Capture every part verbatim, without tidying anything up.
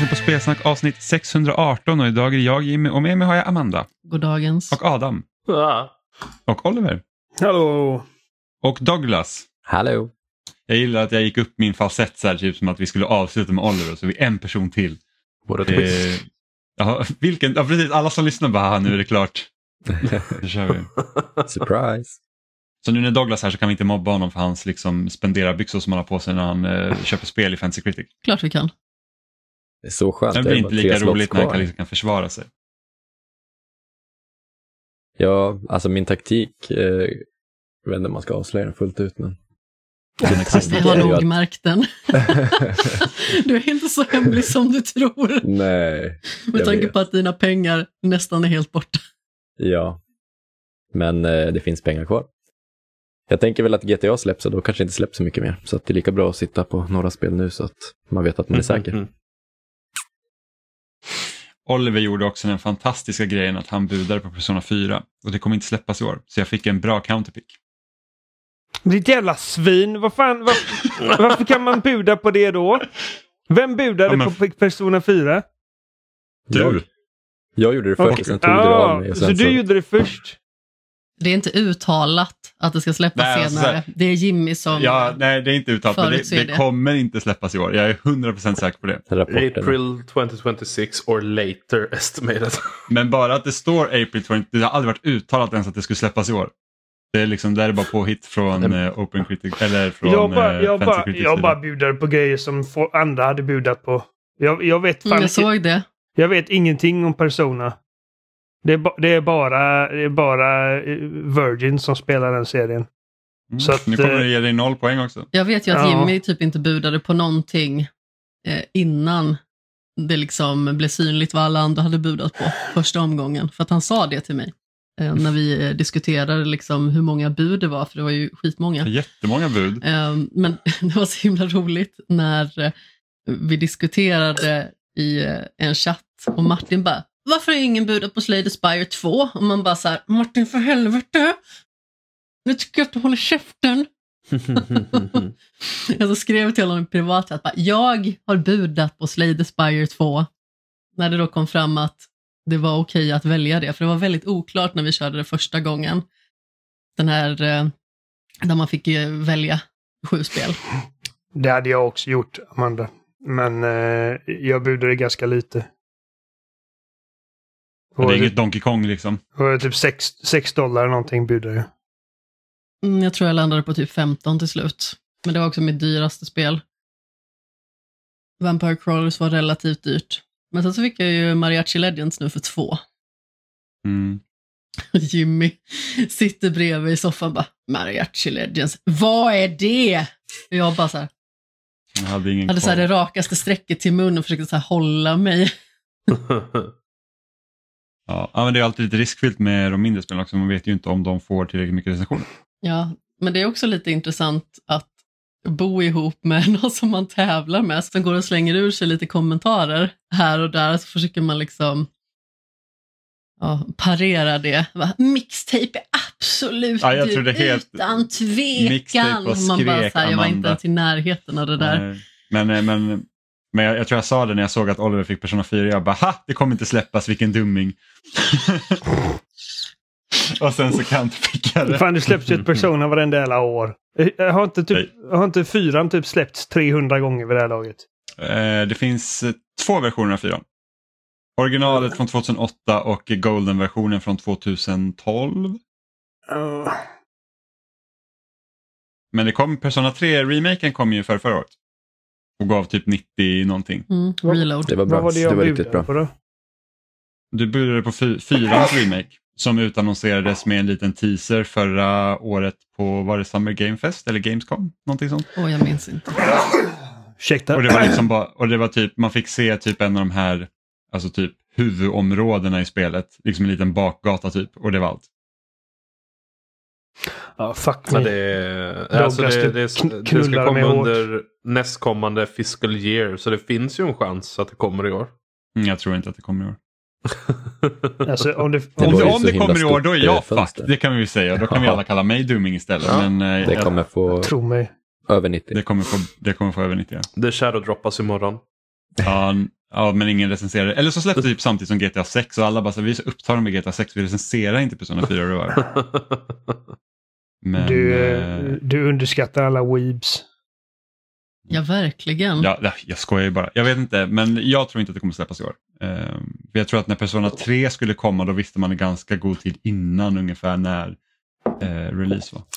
lyssnar på Spelsnack avsnitt sexhundraarton och idag är det jag, Jimmy, och med mig har jag Amanda. Goddagens. Och Adam. Ja. Och Oliver. Hallå. Och Douglas. Hallå. Jag gillar att jag gick upp min falsett så här, typ som att vi skulle avsluta med Oliver, så vi är en person till. What a twist. Eh, ja, vilken, ja, precis, alla som lyssnar bara, nu är det klart. Det kör vi. Surprise. Så nu när Douglas här så kan vi inte mobba honom för hans liksom spendera byxor som han har på sig när han eh, köper spel i Fantasy Critic. Klart vi kan. Det är så skönt. Det blir inte lika roligt när han kan, liksom, kan försvara sig. Ja, alltså min taktik, eh, jag vet inte om man ska avslöja den fullt ut, men vi har nog märkt den. Du är inte så hemlig som du tror. Nej. Med tanke vet. på att dina pengar nästan är helt borta. Ja, men eh, det finns pengar kvar. Jag tänker väl att G T A släpps och då kanske inte släpps så mycket mer. Så att det är lika bra att sitta på några spel nu så att man vet att man är säker. Mm-hmm. Oliver gjorde också den fantastiska grejen att han budade på Persona fyra. Och det kommer inte släppas i år. Så jag fick en bra counterpick. Ditt jävla svin. Vad fan, var, varför kan man buda på det då? Vem budade ja, men... på Persona fyra? Du. Jag, jag gjorde det först okay. och sen tog ja, du det av mig. Och sen så du så... gjorde det först? Det är inte uttalat att det ska släppas nej, senare. Alltså, det är Jimmy som ja, nej, det är inte uttalat. Men det, det, det kommer inte släppas i år. Jag är hundra procent säker på det. April tjugohundratjugosex or later estimated. Men bara att det står April tjugo, det har aldrig varit uttalat ens att det skulle släppas i år. Det är liksom där är bara påhitt från mm. uh, Open Critic eller från jag bara, jag uh, bara, Critic. Jag bara budar på grejer som for, andra hade budat på. Jag, jag vet fan mm, jag såg det. Jag vet ingenting om Persona. Det är, ba, det är bara det är bara Virgin som spelar den serien. Mm. Så att, nu kommer det ge dig noll poäng också. Jag vet ju att ja. Jimmy typ inte budade på någonting eh, innan det liksom blev synligt vad alla andra hade budat på första omgången. För att han sa det till mig eh, när vi eh, diskuterade liksom hur många bud det var. För det var ju skitmånga. Jättemånga bud. Eh, men det var så himla roligt när eh, vi diskuterade i eh, en chatt och Martin bara, varför är ingen budat på Slay the Spire två? Och man bara så här, Martin för helvete! Nu tycker jag att du håller käften. Jag så skrev till honom privat att bara, jag har budat på Slay the Spire två. När det då kom fram att det var okej att välja det. För det var väldigt oklart när vi körde det första gången. Den här, där man fick ju välja sju spel. Det hade jag också gjort, Amanda. Men eh, jag budade ganska lite. Det är inget Donkey Kong liksom. Och typ sex dollar någonting budade jag. Mm, jag tror jag landade på typ femton till slut. Men det var också mitt dyraste spel. Vampire Crawlers var relativt dyrt. Men sen så fick jag ju Mariachi Legends nu för två. Mm. Jimmy sitter bredvid i soffan och bara, Mariachi Legends, vad är det? Och jag bara så här. Jag hade ingen hade så här det rakaste strecket till munnen och försökte så här hålla mig. Ja, men det är alltid lite riskfyllt med de mindre spelen också. Man vet ju inte om de får tillräckligt mycket recensioner. Ja, men det är också lite intressant att bo ihop med någon som man tävlar med. Som går och slänger ur sig lite kommentarer här och där. Så försöker man liksom ja, parera det. Mixtape är absolut ja, jag tror det är helt utan tvekan. Man bara så här, jag var inte ens i närheten av det där. Nej, men... men Men jag, jag tror jag sa det när jag såg att Oliver fick Persona fyra. Jag bara, ha, det kommer inte släppas, vilken dumming. Och sen så kan inte picka det. Fan, det släpps ju ett Persona varenda jävla år. Jag har inte, typ, har inte fyran typ släppts trehundra gånger vid det här laget? Eh, det finns eh, två versioner av fyran. Originalet från tjugohundraåtta och Golden-versionen från tjugotolv. Uh. Men det kom, Persona tre-remaken kom ju för förra året. Och gav typ nittio någonting. Mm, reload. Det var bra. Var det, det var riktigt bra. På du budade på fy- fyrans remake. Som utannonserades med en liten teaser förra året på, var det Summer Game Fest eller Gamescom? Någonting sånt. Åh, oh, jag minns inte. Ursäkta. Och det var liksom bara, och det var typ, man fick se typ en av de här, alltså typ huvudområdena i spelet. Liksom en liten bakgata typ. Och det var allt. Ja, fuck me. Det, alltså det, det, det, det ska komma under nästkommande fiscal year. Så det finns ju en chans att det kommer i år. Mm, jag tror inte att det kommer i år. Alltså, om det, om det, om det kommer i år, då är jag fuck. Det kan vi ju säga. Då kan vi alla kalla mig dumming istället. Ja. Men, det jag, kommer få tro mig. över nittio. Det kommer få, det kommer få över nittio. Det shadow droppas imorgon. Ja, Ja, men ingen recenserade. Eller så släppte det typ samtidigt som G T A sex och alla bara så vi är så upptagna med G T A sex, vi recenserar inte Persona fyra Royal. Men, du, eh, du underskattar alla weebs. Ja, verkligen. Ja, jag skojar ju bara. Jag vet inte, men jag tror inte att det kommer släppas i år. Uh, jag tror att när Persona tre skulle komma, då visste man i ganska god tid innan ungefär när uh, release var.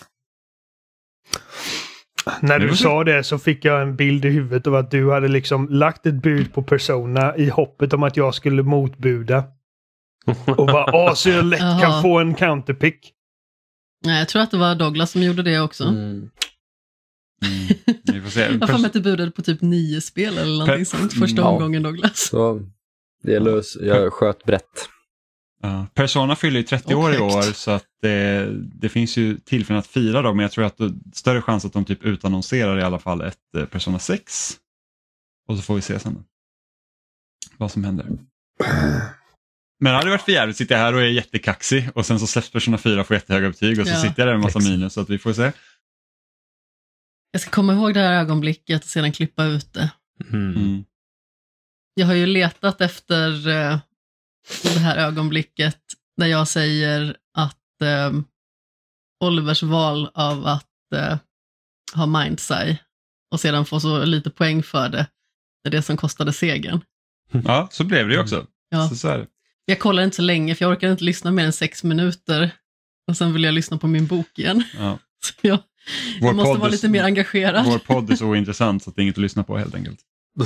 När du sa det så fick jag en bild i huvudet av att du hade liksom lagt ett bud på Persona i hoppet om att jag skulle motbuda. Och bara, åh så jag lätt Aha. kan få en counterpick. Nej, jag tror att det var Douglas som gjorde det också. Mm. Mm, vi får se. Jag får med att du budade på typ nio spel eller någonting sånt första Ja. omgången, Douglas. Så det är lös. Jag sköt brett. Ja, Persona fyller ju trettio Och år i högt. år, så att det, det finns ju tillfällen att fira dem, men jag tror att det är större chans att de typ utannonserar i alla fall ett eh, Persona sex. Och så får vi se sen vad som händer. Men det hade varit för jävligt, sitter jag här och är jättekaxig och sen så släpps Persona fyra och får jättehöga betyg och så Ja. sitter jag där med en massa Exakt. minus, så att vi får se. Jag ska komma ihåg det här ögonblicket och sedan klippa ut det. Mm. Mm. Jag har ju letat efter eh, det här ögonblicket där jag säger att eh, Olivers val av att eh, ha Mindseye och sedan få så lite poäng för det, det är det som kostade segern. Ja, så blev det ju också. Ja. Så, så är det. Jag kollar inte så länge för jag orkar inte lyssna mer än sex minuter och sen vill jag lyssna på min bok igen. Ja. Så jag, Vår jag måste podd vara är- lite mer engagerad. Vår podd är så ointressant så att det är inget att lyssna på helt enkelt.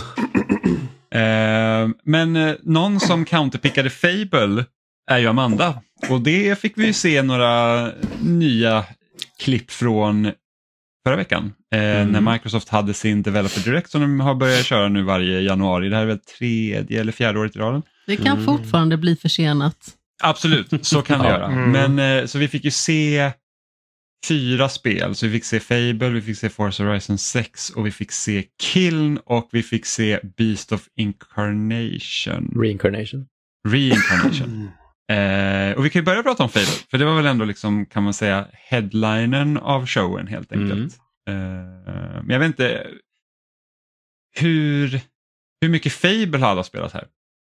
eh, men eh, någon som counterpickade Fable är ju Amanda. Och det fick vi ju se några nya klipp från förra veckan. Eh, Mm. När Microsoft hade sin Developer Direct som de har börjat köra nu varje januari. Det här är väl tredje eller fjärde året i raden. Det kan Mm. fortfarande bli försenat. Absolut, så kan det Ja. göra. Mm. Men eh, så vi fick ju se fyra spel. Så vi fick se Fable, vi fick se Forza Horizon sex och vi fick se Kiln och vi fick se Beast of Incarnation. Reincarnation. Reincarnation. eh, och vi kan ju börja prata om Fable, för det var väl ändå liksom, kan man säga, headlinen av showen helt enkelt. Eh, men jag vet inte hur, hur mycket Fable har alla spelat här?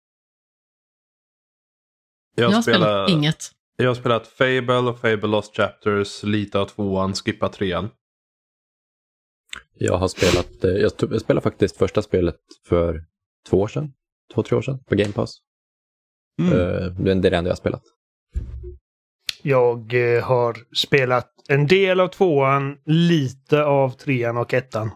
Jag har Jag, spelat spelar, inget. jag har spelat Fable och Fable Lost Chapters, lite av tvåan, skippa trean. Jag har spelat, eh, jag, tog, jag spelade faktiskt första spelet för två år sedan. Två, tre år sedan på Game Pass. Mm. Eh, det är det enda jag har spelat. Jag eh, har spelat en del av tvåan, lite av trean och ettan.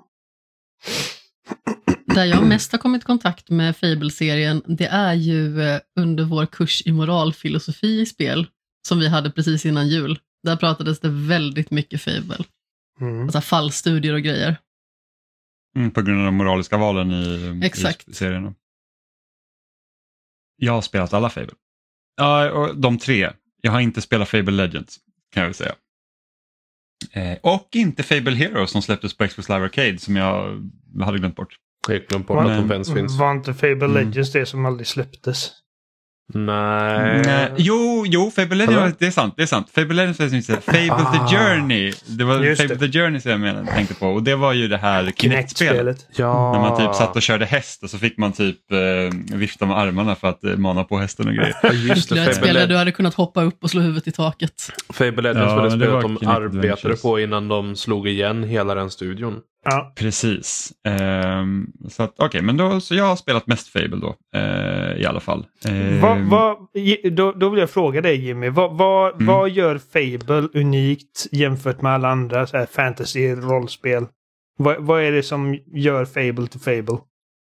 Där jag mest har kommit i kontakt med Fable-serien, det är ju eh, under vår kurs i moralfilosofi i spel som vi hade precis innan jul. Där pratades det väldigt mycket Fable. Mm. Alltså fallstudier och grejer. Mm, på grund av de moraliska valen i, Exakt. i serien. Jag har spelat alla Fable. Ja, och de tre. Jag har inte spelat Fable Legends, kan jag väl säga. Eh, och inte Fable Heroes som släpptes på Xbox Live Arcade som jag hade glömt bort. Jag har glömt bort att Men- de ens finns. Var inte Fable Mm. Legends det som aldrig släpptes? Nej. Nej, jo, jo, Fable Legends, Hallå? det är sant, det är sant. Fable Legends är inte Fable Ah. the Journey. Det var Just Fable det. the Journey som jag menade, tänkte på. Och det var ju det här Kinect-spelet. Kinect-spelet. Ja. När man typ satt och körde häst och så fick man typ eh, vifta med armarna för att eh, mana på hästen och grejer. Ja, just det. Ytterligare ett spel Fable, där du hade kunnat hoppa upp och slå huvudet i taket. Fable Legends Ja, var det men det spelet var de Kinect arbetade Adventures. på innan de slog igen hela den studion. Ja. Precis. Ehm, så att, okej, men då, så jag har spelat mest Fable då, eh, i alla fall. Ehm, Vad, vad, då, då vill jag fråga dig Jimmy. Vad, vad, Mm. vad gör Fable unikt jämfört med alla andra så här fantasy-rollspel? Vad, vad är det som gör Fable till Fable?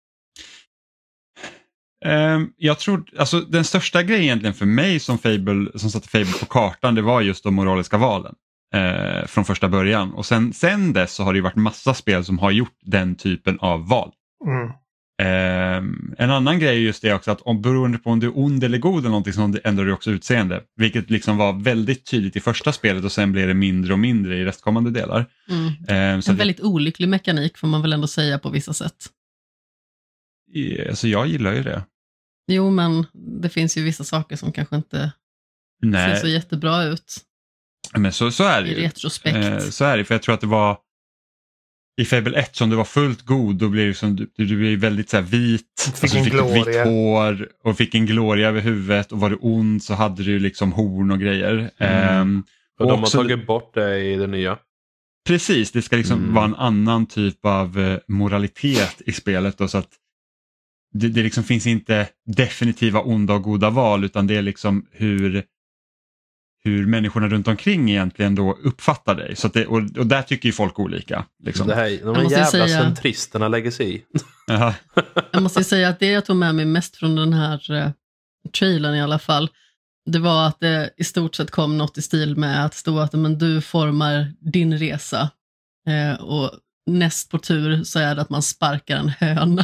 ehm, jag tror, alltså den största grejen egentligen för mig som Fable, som satte Fable på kartan, det var just de moraliska valen. Eh, från första början. Och sen, sen dess så har det ju varit massa spel som har gjort den typen av val. Mm. Um, en annan grej är just det också att om, beroende på om du är ond eller god eller någonting så ändrar du också utseende. Vilket liksom var väldigt tydligt i första spelet och sen blev det mindre och mindre i restkommande delar. Mm. Um, så En det, väldigt olycklig mekanik får man väl ändå säga på vissa sätt. alltså jag gillar ju det. Jo, men det finns ju vissa saker som kanske inte ser så Nej, jättebra ut men så, så är det i ju. retrospekt. Eh, så är det, för jag tror att det var i Fable ett som du var fullt god, då blev liksom, du, du blev väldigt så här vit, fick alltså, en fick gloria. vitt hår och fick en gloria över huvudet, och var du ond så hade du liksom horn och grejer. Mm. Um, och, och de också, har tagit bort det i det nya. Precis, det ska liksom Mm. vara en annan typ av uh, moralitet i spelet då, så att det, det liksom finns inte definitiva onda och goda val, utan det är liksom hur hur människorna runt omkring egentligen då uppfattar dig. Så att det, och, och där tycker ju folk olika. Liksom. Det här, de måste jävla säga- centristerna lägger sig i. Jaha. Jag måste säga att det jag tog med mig mest från den här eh, trailern i alla fall, det var att det i stort sett kom något i stil med att stå att men, du formar din resa. Eh, och näst på tur så är det att man sparkar en höna.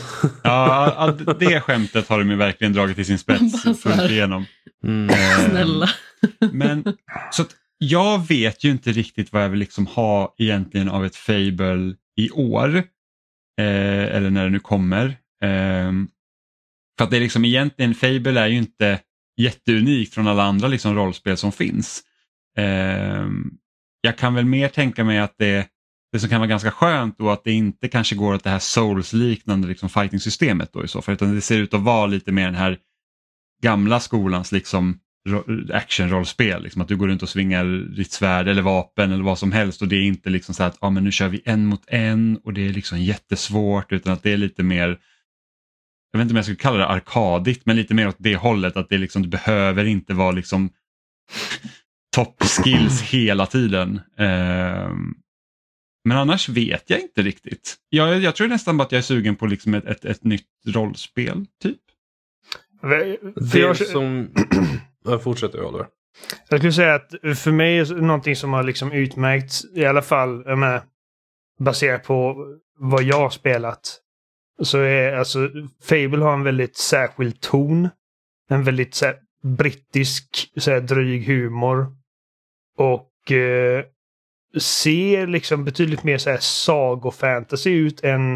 Ja, det skämtet har de ju verkligen dragit till sin spets Bara så här. fullt igenom. Mm. Eh, Snälla. Men så att jag vet ju inte riktigt vad jag vill liksom ha egentligen av ett Fable i år. Eh, eller när det nu kommer. Eh, för att det är liksom egentligen, Fable är ju inte jätteunikt från alla andra liksom rollspel som finns. Eh, jag kan väl mer tänka mig att det, det som kan vara ganska skönt då, att det inte kanske går åt det här Souls-liknande liksom fighting-systemet då i så fall, utan det ser ut att vara lite mer den här gamla skolans liksom action-rollspel, liksom att du går runt och svingar ditt svärd eller vapen eller vad som helst, och det är inte liksom så att ah, men nu kör vi en mot en och det är liksom jättesvårt, utan att det är lite mer, jag vet inte om jag skulle kalla det arkadigt, men lite mer åt det hållet, att det är liksom, du behöver inte vara liksom top skills hela tiden. Um, men annars vet jag inte riktigt. Jag, jag tror nästan bara att jag är sugen på liksom ett, ett, ett nytt rollspel typ. För Det jag, som... Jag fortsätter, Oliver. jag skulle säga att för mig är någonting som har liksom utmärkts, i alla fall jag menar, baserat på vad jag har spelat, så är alltså Fable har en väldigt särskild ton. En väldigt så här, brittisk så här, dryg humor. Och eh, ser liksom betydligt mer så här sagofantasy ut än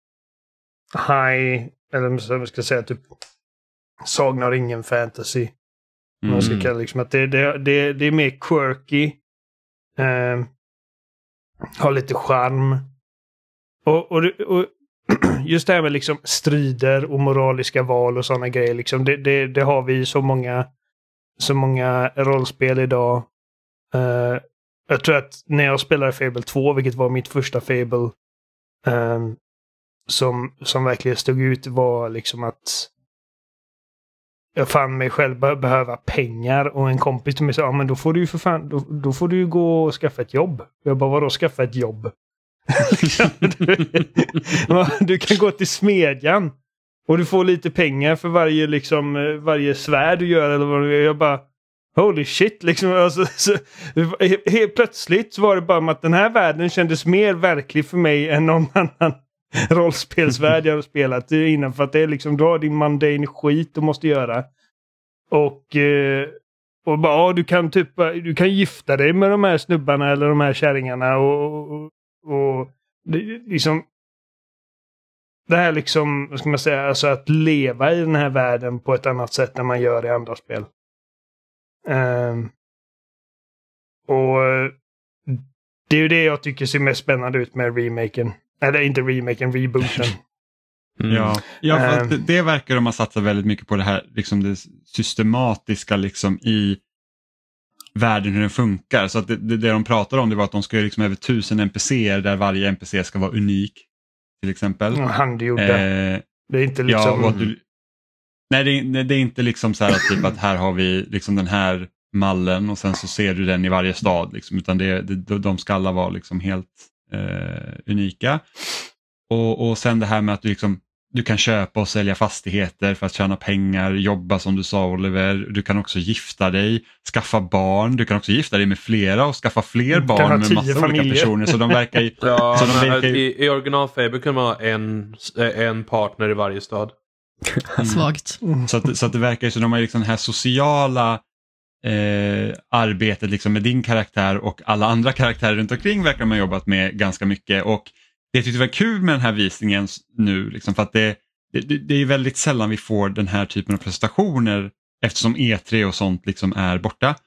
high, eller som jag ska säga typ Sagan om ringen fantasy. Mm. Man ska kalla liksom att det, det, det, det är mer quirky. Eh, har lite charm. Och, och, och just det här med liksom strider och moraliska val och sådana grejer. Liksom, det, det, det har vi så många, så många rollspel idag. Uh, jag tror att när jag spelade Fable två, vilket var mitt första Fable, um, som, som verkligen stod ut, var liksom att jag fann mig själv be- behöva pengar, och en kompis till mig sa, ja men då får du ju för fan, då, då får du ju gå och skaffa ett jobb. Jag bara, vadå skaffa ett jobb? Du kan gå till smedjan och du får lite pengar för varje liksom varje svärd du gör eller vad du gör. Jag bara holy shit liksom, alltså, så, helt plötsligt så var det bara att den här världen kändes mer verklig för mig än någon annan rollspelsvärld jag har spelat innan, för att det är liksom, du har din mundane skit du måste göra och eh, och bara ja, du kan typ du kan gifta dig med de här snubbarna eller de här kärringarna och, och Och det, liksom det här liksom, vad ska man säga, alltså att leva i den här världen på ett annat sätt än man gör i andra spel. Um, och det är ju det jag tycker ser mest spännande ut med remaken. Eller inte remaken, rebooten. Mm. Ja, ja för um, det, det verkar de ha satsat väldigt mycket på det här, liksom det systematiska liksom i världen, hur den funkar. Så att det, det, det de pratar om, det var att de ska liksom över tusen N P C:er där varje N P C ska vara unik. Till exempel. Handgjorda. Eh, det är inte liksom... Ja, du, nej, det, det är inte liksom så här att, typ, att här har vi liksom den här mallen och sen så ser du den i varje stad. Liksom, utan det, det, de ska alla vara liksom helt eh, unika. Och, och sen det här med att du liksom du kan köpa och sälja fastigheter för att tjäna pengar, jobba som du sa Oliver. Du kan också gifta dig, skaffa barn. Du kan också gifta dig med flera och skaffa fler barn med massa familjer. Olika personer. Så de verkar ju... ja, så de verkar ju... I, i original Fable kan man ha en, en partner i varje stad. Mm. Svagt. Mm. Så, att, så att det verkar ju som de har liksom det här sociala eh, arbetet liksom med din karaktär och alla andra karaktärer runt omkring verkar man ha jobbat med ganska mycket. Och det tyckte jag var kul med den här visningen nu, liksom, för att det, det, det är väldigt sällan vi får den här typen av presentationer eftersom E tre och sånt liksom är borta.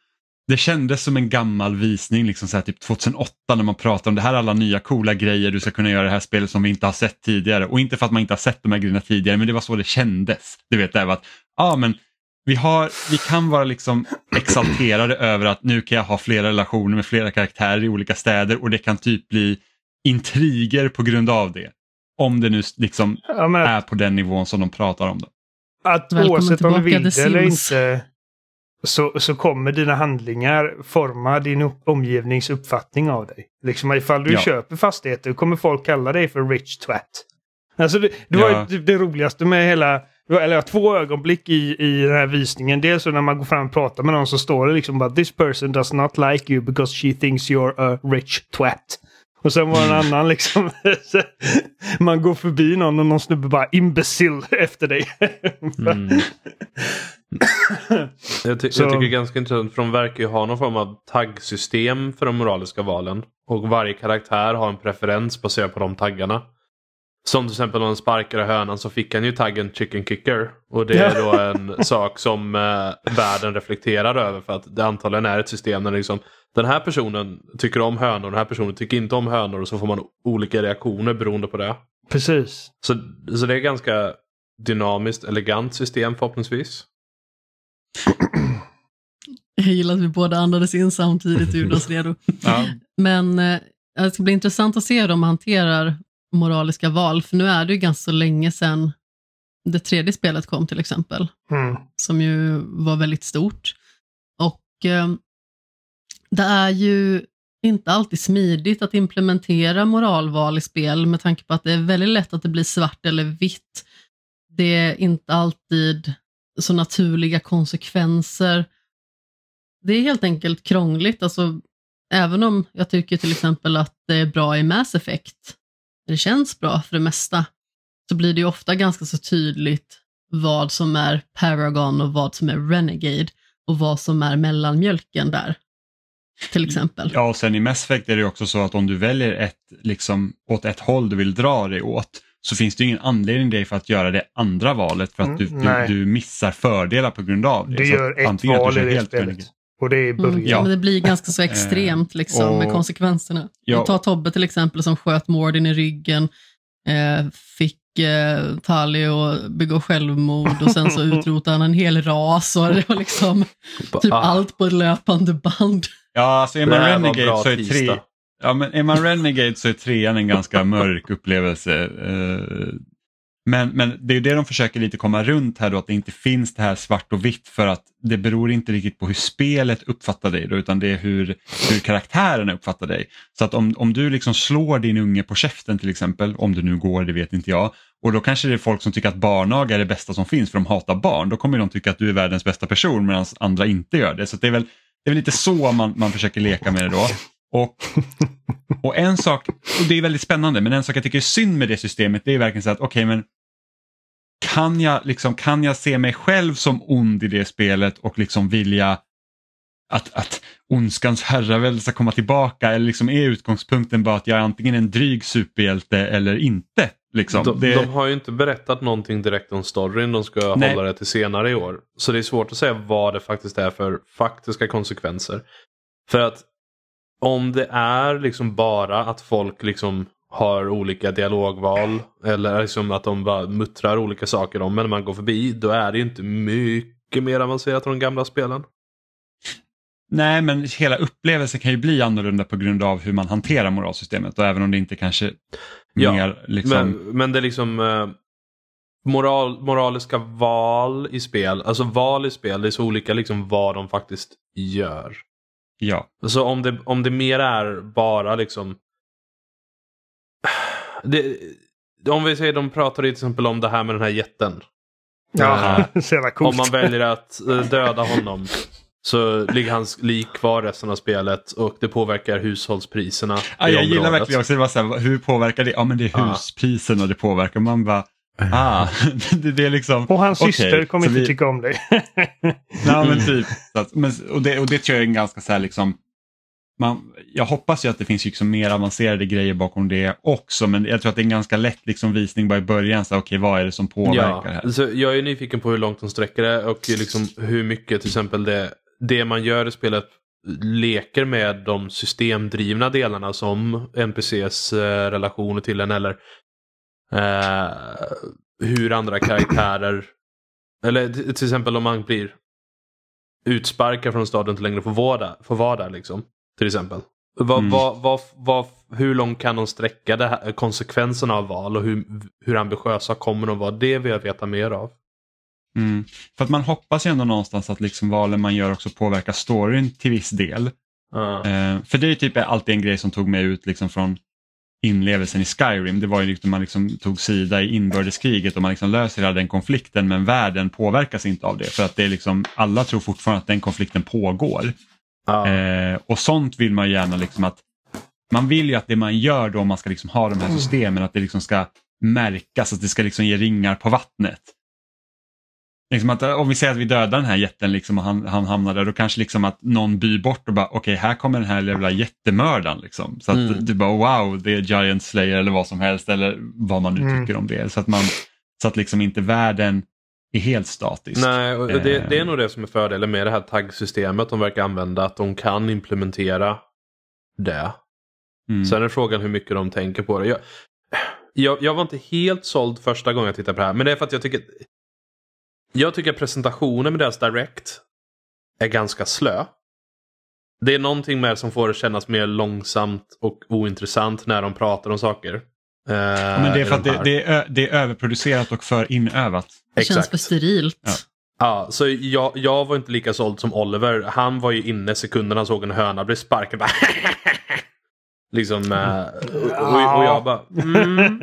det kändes som en gammal visning, liksom så här, typ tjugohundraåtta när man pratar om det här, alla nya coola grejer du ska kunna göra i det här spelet som vi inte har sett tidigare. Och inte för att man inte har sett de här grejerna tidigare, men det var så det kändes. Du vet, det var att ja, men vi, har, vi kan vara liksom exalterade över att nu kan jag ha flera relationer med flera karaktärer i olika städer och det kan typ bli intriger på grund av det. Om det nu liksom ja, men, är på den nivån som de pratar om det. Att oavsett om du vill det eller inte så, så kommer dina handlingar forma din upp, omgivnings uppfattning av dig. Liksom ifall du ja. köper fastigheter kommer folk kalla dig för rich twat. Alltså det, det var ja. det, det roligaste med hela, eller ja, två ögonblick i, i den här visningen. Dels så när man går fram och pratar med någon så står det liksom bara this person does not like you because she thinks you're a rich twat. Och sen var en annan liksom man går förbi någon och någon snubbe bara imbecil efter dig. mm. jag, ty- jag tycker det är ganska intressant för de verkar ju ha någon form av taggsystem för de moraliska valen. Och varje karaktär har en preferens baserat på de taggarna. Som till exempel om en sparkar i hönan så fick han ju taggen chicken kicker. Och det är då en sak som eh, världen reflekterar över för att det antagligen är ett system där liksom den här personen tycker om hönor, den här personen tycker inte om hönor och så får man olika reaktioner beroende på det. Precis. Så, så det är ganska dynamiskt, elegant system förhoppningsvis. Jag gillar att vi båda andades in samtidigt ur oss redo. ja. Men eh, det ska bli intressant att se hur de hanterar moraliska val, för nu är det ju ganska så länge sedan det tredje spelet kom till exempel, mm. som ju var väldigt stort. Och eh, det är ju inte alltid smidigt att implementera moralval i spel med tanke på att det är väldigt lätt att det blir svart eller vitt. Det är inte alltid så naturliga konsekvenser. Det är helt enkelt krångligt. Alltså, även om jag tycker till exempel att det är bra i Mass Effect, det känns bra för det mesta, så blir det ju ofta ganska så tydligt vad som är Paragon och vad som är Renegade och vad som är mellanmjölken där. Till exempel. Ja, och sen i Mass Effect är det också så att om du väljer ett, liksom, åt ett håll du vill dra dig åt så finns det ingen anledning dig för att göra det andra valet för att du, mm, du, du missar fördelar på grund av det. Du gör ett val i det spelet. Och det är början. Mm, ja, men det blir ganska så extremt liksom, och, med konsekvenserna. Ja. Ta Tobbe till exempel som sköt Mordin i ryggen, eh, fick eh, Tali att begå självmord och sen så utrotade han en hel ras och det var liksom typ ah. allt på ett löpande band. Ja, alltså är man Renegade så är tre... Ja, men är man Renegade så är trean en ganska mörk upplevelse. Eh, men, men det är ju det de försöker lite komma runt här då, att det inte finns det här svart och vitt för att det beror inte riktigt på hur spelet uppfattar dig då, utan det är hur, hur karaktären uppfattar dig. Så att om, om du liksom slår din unge på käften till exempel, om det nu går, det vet inte jag, och då kanske det är folk som tycker att barnaga är det bästa som finns för de hatar barn, då kommer de tycka att du är världens bästa person medan andra inte gör det. Så det är väl, det är väl lite så man, man försöker leka med det då. Och, och en sak, och det är väldigt spännande, men en sak jag tycker är synd med det systemet, det är verkligen så att okej, okay, men kan jag, liksom, kan jag se mig själv som ond i det spelet och liksom vilja att, att ondskans herravälde ska komma tillbaka, eller liksom är utgångspunkten bara att jag är antingen en dryg superhjälte eller inte? Liksom. De, det... de har ju inte berättat någonting direkt om storyn, de ska Nej. hålla det till senare i år. Så det är svårt att säga vad det faktiskt är för faktiska konsekvenser. För att om det är liksom bara att folk liksom har olika dialogval eller liksom att de bara muttrar olika saker om, men när man går förbi då är det ju inte mycket mer avancerat än de gamla spelen. Nej, men hela upplevelsen kan ju bli annorlunda på grund av hur man hanterar moralsystemet, och även om det inte kanske ja, mer liksom... men, men det är liksom eh, moral, moraliska val i spel, alltså val i spel, det är så olika liksom vad de faktiskt gör. Ja. Så om det, om det mer är bara liksom det, om vi säger, de pratar till exempel om det här med den här jätten. Ja, uh, så jävla coolt. Om man väljer att döda honom så ligger hans lik kvar resten av spelet och det påverkar hushållspriserna. Ja, jag gillar verkligen också, det var så här, hur påverkar det? Ja, men det är huspriserna det påverkar. Man bara, ah, det, det är liksom... Och hans okay, syster kommer inte vi... tycka om dig. Nej, men typ. Men, och, det, och det tror jag är en ganska så här liksom... Man, jag hoppas ju att det finns liksom mer avancerade grejer bakom det också, men jag tror att det är en ganska lätt liksom visning bara i början, så okej, okay, vad är det som påverkar ja, här? Så jag är nyfiken på hur långt de sträcker det och liksom hur mycket till exempel det, det man gör i spelet leker med de systemdrivna delarna som N P C:s eh, relationer till en eller eh, hur andra karaktärer, eller t- till exempel om man blir utsparkad från staden inte längre får vara där, får vara där liksom, till exempel. Vad, Mm. vad, vad, vad, hur långt kan de sträcka det här, konsekvenserna av val och hur, hur ambitiösa kommer de vara? Det vill jag veta mer av. Mm. För att man hoppas ju ändå någonstans att liksom valen man gör också påverkar storyn till viss del. Uh. Eh, för det är ju typ alltid en grej som tog mig ut liksom från inlevelsen i Skyrim. Det var ju liksom man liksom tog sida i inbördeskriget och man liksom löser hela den konflikten, men världen påverkas inte av det. För att det är liksom, alla tror fortfarande att den konflikten pågår. Uh. Eh, och sånt vill man gärna liksom att man vill ju att det man gör då, man ska liksom ha de här systemen, att det liksom ska märkas, att det ska liksom ge ringar på vattnet. Liksom att, om vi säger att vi dödar den här jätten liksom, och han, han hamnar där, då kanske liksom att någon by bort och bara okej, okay, här kommer den här jävla jättemördaren liksom. Så att Mm. du bara wow, det är Giant Slayer eller vad som helst, eller vad man nu Mm. tycker om det. Så att, man, så att liksom inte världen är helt statisk. Nej, och det, Eh. det är nog det som är fördelen med det här taggsystemet de verkar använda, att de kan implementera det. Mm. Sen är frågan hur mycket de tänker på det. Jag, jag, jag var inte helt såld första gången jag tittade på det här, men det är för att jag tycker jag tycker presentationen med deras Direct är ganska slö. Det är någonting med det som får det kännas mer långsamt och ointressant när de pratar om saker. Eh, Ja, men det är för att de det, det, är, ö- det är överproducerat och för inövat. Det känns Exakt. för sterilt. Ja. Ja, så jag, jag var inte lika såld som Oliver. Han var ju inne sekunden han såg en höna bli sparkad. Bara liksom, eh, och, och, och jag bara... Mm.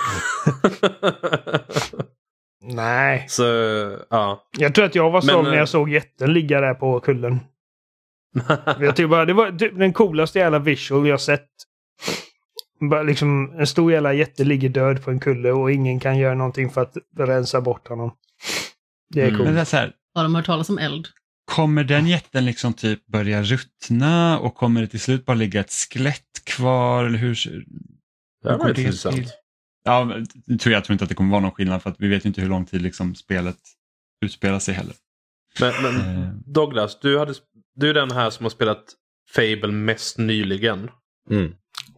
Nej. Så, ja. Jag tror att jag var Men, såld när eh, jag såg jätten ligga där på kullen. Jag tycker bara, det var typ den coolaste jävla visual jag sett. Bara liksom, en stor jävla jätte ligger död på en kulle och ingen kan göra någonting för att rensa bort honom. Det är Mm. coolt. Men det är så här, Har de hört talas om eld? kommer den jätten liksom typ börja ruttna och kommer det till slut bara ligga ett skelett kvar? Eller hur, hur Det var går lite det intressant. till? Ja, men jag tror, jag tror inte att det kommer vara någon skillnad, för att vi vet ju inte hur lång tid liksom spelet utspelar sig heller. Men, men Eh. Douglas, du, hade, du är den här som har spelat Fable mest nyligen. Mm.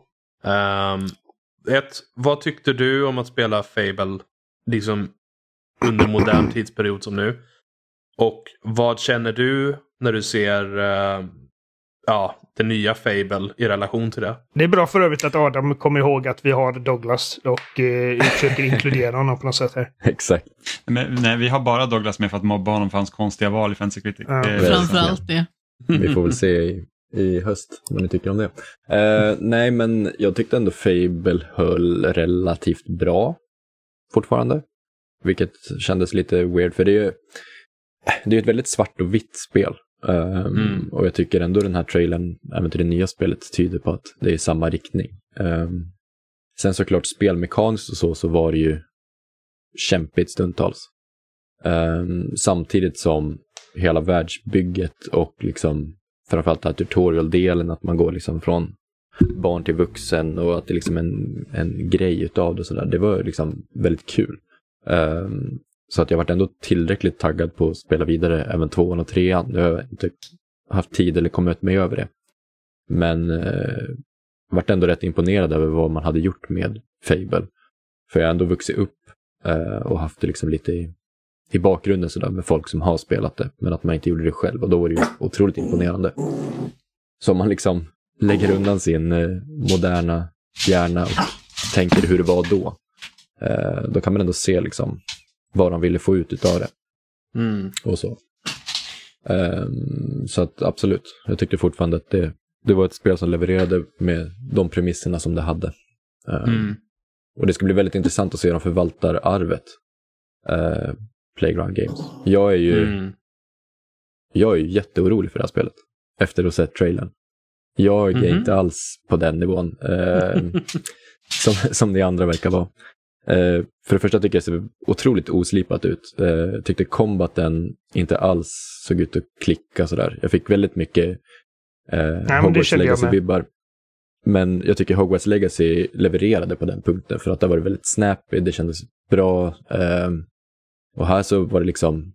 Um, ett, vad tyckte du om att spela Fable liksom under modern tidsperiod som nu? Och vad känner du när du ser uh, ja, det nya Fable i relation till det? Det är bra för övrigt att Adam kommer ihåg att vi har Douglas och eh, försöker inkludera honom på något sätt här. Exakt. Men, nej, vi har bara Douglas med för att mobba honom för hans konstiga val i Fantasy Critic. Ja. Det är- Väl. Framförallt det. Vi får väl se i, i höst vad ni tycker om det. Eh, nej, men jag tyckte ändå Fable höll relativt bra fortfarande. Vilket kändes lite weird, för det är ju det är ett väldigt svart och vitt spel. Um, Mm. Och jag tycker ändå den här trailern, även till det nya spelet, tyder på att det är i samma riktning. Um, sen såklart spelmekaniskt och så, så var det ju kämpigt stundtals. Um, samtidigt som hela världsbygget och liksom framförallt den här tutorial-delen, att man går liksom från barn till vuxen och att det är liksom en, en grej utav det och sådär. Det var liksom väldigt kul. Um, så att jag varit ändå tillräckligt taggad på att spela vidare även tvåan och trean. Jag har inte haft tid eller kommit mig över det. Men uh, varit ändå rätt imponerad över vad man hade gjort med Fable. För jag har ändå vuxit upp uh, och haft det liksom lite i, i bakgrunden sådär med folk som har spelat det. Men att man inte gjorde det själv, och då var det ju otroligt imponerande. Så om man liksom lägger undan sin uh, moderna hjärna och tänker hur det var då. Uh, då kan man ändå se liksom vad de ville få ut utav det. Mm. Och så. Um, så att absolut. Jag tyckte fortfarande att det, det var ett spel som levererade med de premisserna som det hade. Um, Mm. Och det ska bli väldigt intressant att se dem förvaltar arvet. Uh, Playground Games. Jag är ju Mm. jag är ju jätteorolig för det här spelet. Efter att ha sett trailern. Jag är Mhm. inte alls på den nivån. Uh, som, som de andra verkar vara. Uh, för det första tycker jag det ser otroligt oslipat ut. Uh, tyckte combaten inte alls såg ut att klicka sådär. Jag fick väldigt mycket uh, Hogwarts Legacy-vibbar. Men jag tycker Hogwarts Legacy levererade på den punkten. För att det var väldigt snappy, det kändes bra. Uh, och här så var det liksom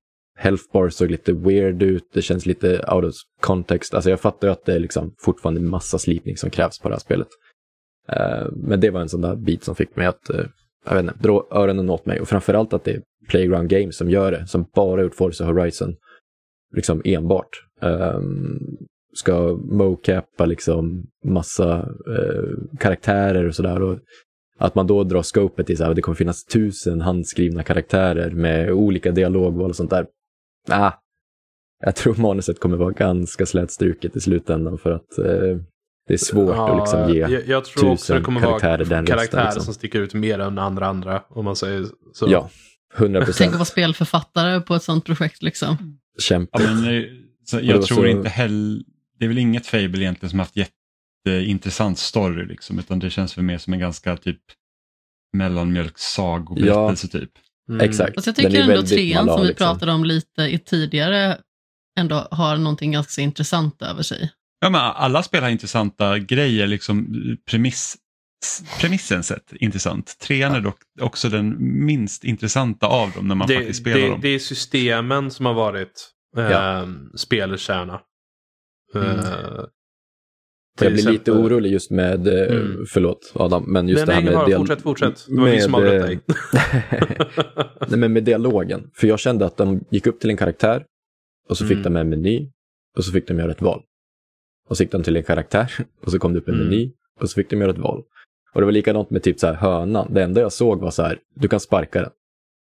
health bar såg lite weird ut. Det känns lite out of context. Alltså jag fattar ju att det är liksom fortfarande en massa slipning som krävs på det här spelet. Uh, men det var en sån där bit som fick mig att uh, jag vet inte, dra öronen åt mig. Och framförallt att det är Playground Games som gör det. Som bara gjort Forza Horizon liksom enbart. Um, ska mocappa liksom massa uh, karaktärer och sådär. Och att man då drar scopet i så här, det kommer finnas tusen handskrivna karaktärer med olika dialogval och sånt där. Ah, jag tror manuset kommer vara ganska slätstruket i slutändan för att uh, det är svårt ja, att liksom ge jag, jag tror också det kommer karaktärer vara den karaktärer rösten, liksom. Som sticker ut mer än andra andra, om man säger så. Ja, hundra procent. Tänk att vara spelförfattare på ett sånt projekt liksom. Kämpigt. Ja, men, så jag tror så... inte heller, det är väl inget Fable egentligen som haft jätteintressant story liksom, utan det känns för mer som en ganska typ mellanmjölksagoberättelse ja. typ. Mm. Exakt. Alltså jag tycker ändå trean som vi liksom. pratade om lite i tidigare ändå har någonting ganska intressant över sig. Ja, men alla spel har intressanta grejer, liksom premiss, premissen sett intressant. Trean är dock också den minst intressanta av dem när man det, faktiskt spelar det, dem. Det är systemen som har varit eh, ja. spelkärna. Mm. Uh, jag blir exempel... lite orolig just med, mm. förlåt Adam, men just Nej, det här med... Dial... Fortsätt, fortsätt. Det var med, vi som avbröt dig. Nej, men med dialogen. För jag kände att de gick upp till en karaktär och så fick mm. de en meny och så fick de göra ett val. Och så gick de till en karaktär och så kom det upp en mm. meny och så fick de göra ett val. Och det var likadant med typ så här hönan. Det enda jag såg var så här, du kan sparka den.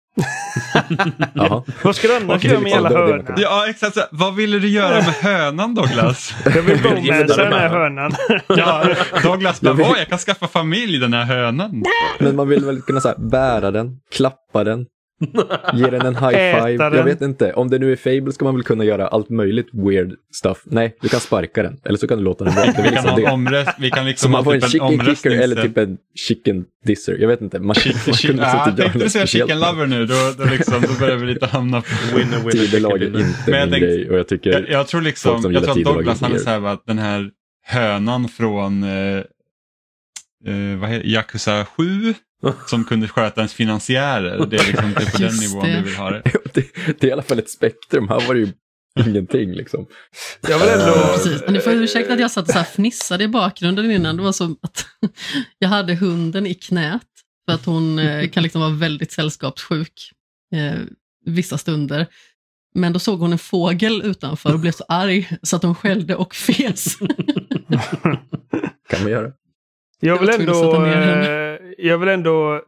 Vad ska du annars göra med hela hönan? Ja, exakt. Så. Vad ville du göra med hönan, Douglas? Jag vill bo med den här hönan. Ja, Douglas bara, jag, vill... jag kan skaffa familj den här hönan. Men man vill väl kunna så här, bära den, klappa den, ge den en high five. Jag vet inte. Om det nu är Fable ska man väl kunna göra allt möjligt weird stuff. Nej, du kan sparka den. Eller så kan du låta den vara. Vi kan liksom ha omröst, vi kan liksom så man får typ en chicken kicker eller typ en chicken disser. Jag vet inte. Man, chicken, man chicken, ja, jag tänkte säga chicken lover nu. Då, då, liksom, då börjar vi lite hamna på winner, winner, tidelag är inte min tänkte, grej. Och jag tycker jag, jag tror liksom, jag tror att Douglas han är så här att den här hönan från eh, eh, vad heter, Yakuza sju som kunde sköta ens finansiärer. Det är liksom det på den nivån vi vill ha det. det. Det är i alla fall ett spektrum. Här var det ju ingenting liksom. Jag vill ändå... Ja, precis. Men ni får ursäkta att jag satt och så här fnissade i bakgrunden innan. Det var som att jag hade hunden i knät. För att hon eh, kan liksom vara väldigt sällskapssjuk eh, vissa stunder. Men då såg hon en fågel utanför och blev så arg så att hon skällde och fes. Kan man göra. Jag vill ändå, eh, jag vill ändå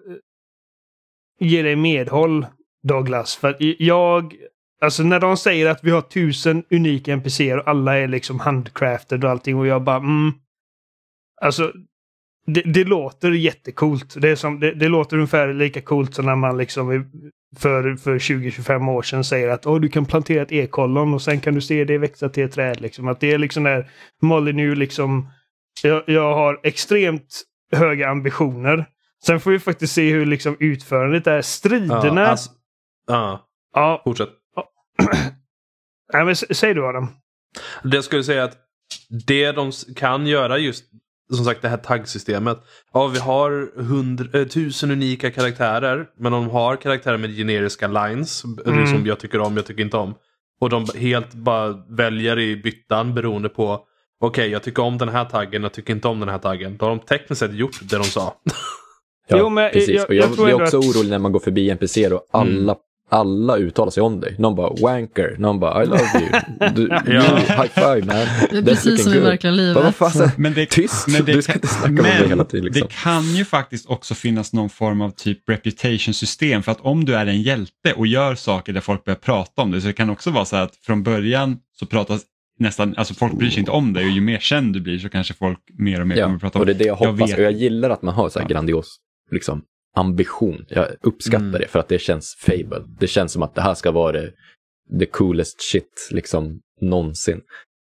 ge dig medhåll, Douglas. För jag, alltså när de säger att vi har tusen unika N P C:er och alla är liksom handcrafted och allting och jag bara, mm, alltså det, det låter jättekult. Det, är som, det, det låter ungefär lika coolt som när man liksom för, för tjugo till tjugofem år sedan säger att oh, du kan plantera ett ekollon och sen kan du se det växa till ett träd. Liksom. Att det är liksom där Molyneux liksom Jag, jag har extremt höga ambitioner. Sen får vi faktiskt se hur liksom utförandet är. Striderna... Ja, alltså, ja. ja. Fortsätt. Ja. Nej, men säg du Adam. Det skulle säga att det de kan göra just som sagt det här taggsystemet. Ja, vi har hundra, tusen unika karaktärer. Men de har karaktärer med generiska lines. Mm. Som jag tycker om, jag tycker inte om. Och de helt bara väljer i byttan beroende på okej, okay, jag tycker om den här taggen, jag tycker inte om den här taggen. Då har de tekniskt sett gjort det de sa. Ja, jo, men precis. Jag, jag, jag blir också att... orolig när man går förbi N P C och alla, mm. alla uttalar sig om dig. Någon bara wanker, någon bara I love you. Du, ja. High five man. Det är precis som i verkliga livet. Bara, men det, tyst, men det, du ska inte snacka men om det hela tiden. Liksom. Det kan ju faktiskt också finnas någon form av typ reputation-system. För att om du är en hjälte och gör saker där folk börjar prata om det, så det kan också vara så att från början så pratas nästan, alltså folk bryr sig inte om dig och ju mer känd du blir så kanske folk mer och mer ja, kommer att prata om det. Och det är det jag hoppas jag och jag gillar att man har så här ja. grandios liksom, ambition. Jag uppskattar mm. det för att det känns Fable. Det känns som att det här ska vara det, the coolest shit liksom någonsin.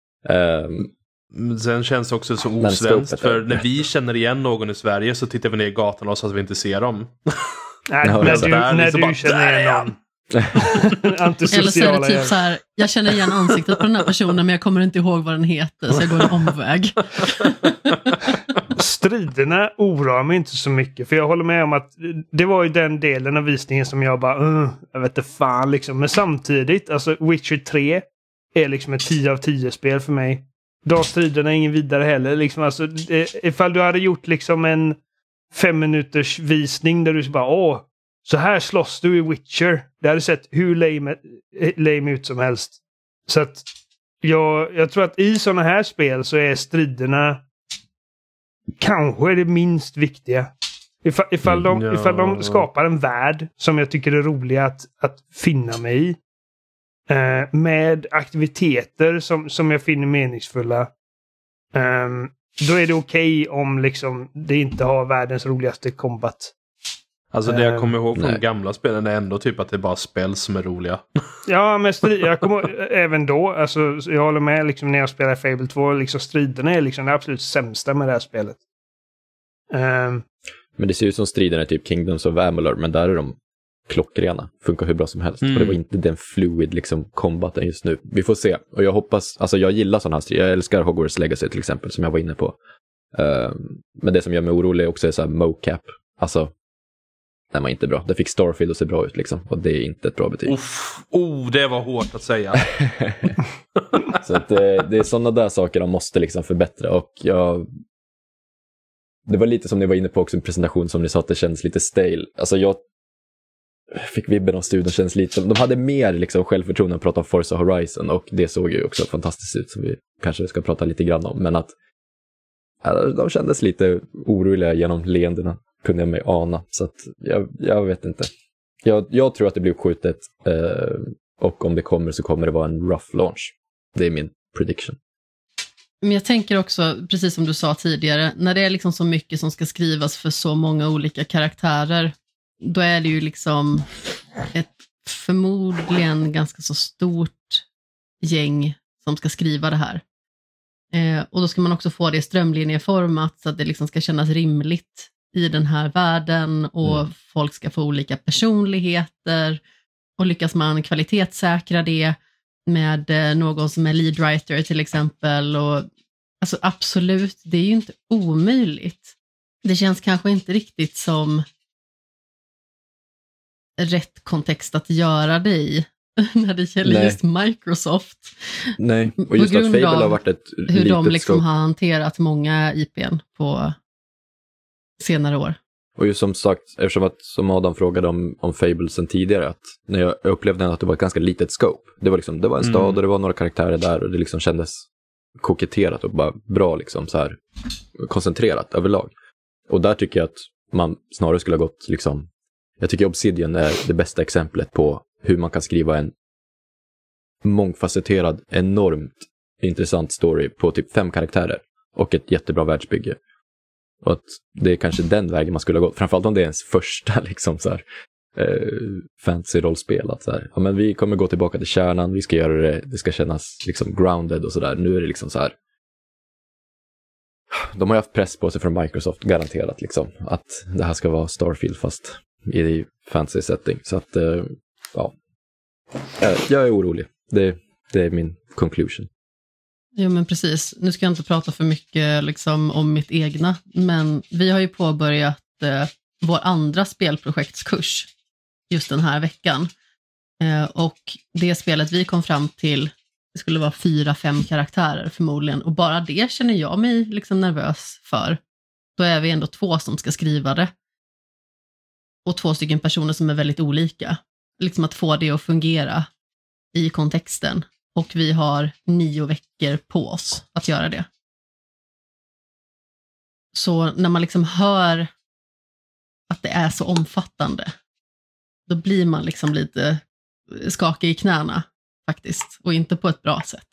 Um, Sen känns det också så osvenskt för när vi känner igen någon i Sverige så tittar vi ner i gatan och så att vi inte ser dem. Nej, när du, när du känner igen någon. Eller så är det typ så här, jag känner igen ansiktet på den här personen men jag kommer inte ihåg vad den heter så jag går en omväg. Striderna oroar mig inte så mycket, för jag håller med om att det var ju den delen av visningen som jag bara, uh, jag vet inte fan liksom. Men samtidigt, alltså Witcher tre är liksom ett tio av tio spel för mig. Då striderna är ingen vidare heller. Liksom, alltså, ifall du hade gjort liksom en fem minuters visning där du så bara, åh, så här slåss du i Witcher. Det hade sett hur lame, lame ut som helst. Så att jag, jag tror att i sådana här spel så är striderna kanske det minst viktiga. Ifall, ifall, de, ja. ifall de skapar en värld som jag tycker är rolig att, att finna mig i. Eh, med aktiviteter som, som jag finner meningsfulla. Eh, då är det okej okay om liksom, det inte har världens roligaste combat. Alltså det jag kommer ihåg från Nej. gamla spelen är ändå typ att det är bara spel som är roliga. Ja, men strid, jag kommer även då, alltså jag håller med liksom när jag spelar Fable två, liksom striderna är liksom det absolut sämsta med det här spelet. Um, Men det ser ut som striderna i typ Kingdoms of Amalur, men där är de klockrena. Funkar hur bra som helst. Mm. Och det var inte den fluid liksom combaten just nu. Vi får se. Och jag hoppas, alltså jag gillar sådana här strider. Jag älskar Hogwarts Legacy till exempel, som jag var inne på. Um, men det som gör mig orolig också är så här mocap. Alltså, den var inte bra. Det fick Starfield att se bra ut liksom. Och det är inte ett bra betyg. Uff, oh, det var hårt att säga. Så att det, det är sådana där saker de måste liksom förbättra. Och jag... Det var lite som ni var inne på också, en presentation som ni sa att det känns lite stale. Alltså jag fick vibben av studion, känns lite som... De hade mer liksom självförtroende att prata om Forza Horizon. Och det såg ju också fantastiskt ut, som vi kanske ska prata lite grann om. Men att ja, de kändes lite oroliga genom leendena, kunde jag mig ana. Så att jag, jag vet inte. Jag, jag tror att det blir uppskjutet. Eh, och om det kommer så kommer det vara en rough launch. Det är min prediction. Men jag tänker också, precis som du sa tidigare, när det är liksom så mycket som ska skrivas för så många olika karaktärer, då är det ju liksom ett förmodligen ganska så stort gäng som ska skriva det här. Eh, och då ska man också få det i strömlinjeformat så att det liksom ska kännas rimligt i den här världen och mm. folk ska få olika personligheter, och lyckas man kvalitetssäkra det med eh, någon som är lead writer till exempel. Och, alltså absolut, det är ju inte omöjligt. Det känns kanske inte riktigt som rätt kontext att göra det i när det gäller Nej. just Microsoft. Nej, och just att Fable har varit ett hur litet de liksom scope. har hanterat många I P:n på senare år. Och just som sagt, eftersom att, som Adam frågade om, om Fable sen tidigare, att när jag upplevde att det var ett ganska litet scope. Det var liksom, det var en stad mm. och det var några karaktärer där och det liksom kändes koketterat och bara bra liksom så här koncentrerat överlag. Och där tycker jag att man snarare skulle ha gått liksom, jag tycker Obsidian är det bästa exemplet på hur man kan skriva en mångfacetterad, enormt intressant story på typ fem karaktärer och ett jättebra världsbygge. Och att det är kanske den vägen man skulle ha gått. Framförallt om det är ens första liksom så här, eh, fantasy-rollspel. Att så här, ja, men vi kommer gå tillbaka till kärnan. Vi ska göra det. Det ska kännas liksom grounded och sådär. Nu är det liksom så här. De har ju haft press på sig från Microsoft, garanterat liksom. Att det här ska vara Starfield fast i fantasy-setting. Så att, eh, ja. Jag är orolig. Det, det är min conclusion. Jo men precis, nu ska jag inte prata för mycket liksom om mitt egna, men vi har ju påbörjat eh, vår andra spelprojektskurs just den här veckan. Eh, och det spelet vi kom fram till, det skulle vara fyra, fem karaktärer förmodligen, och bara det känner jag mig liksom nervös för. Då är vi ändå två som ska skriva det. Och två stycken personer som är väldigt olika. Liksom att få det att fungera i kontexten. Och vi har nio veckor på oss att göra det. Så när man liksom hör att det är så omfattande, då blir man liksom lite skakig i knäna faktiskt. Och inte på ett bra sätt.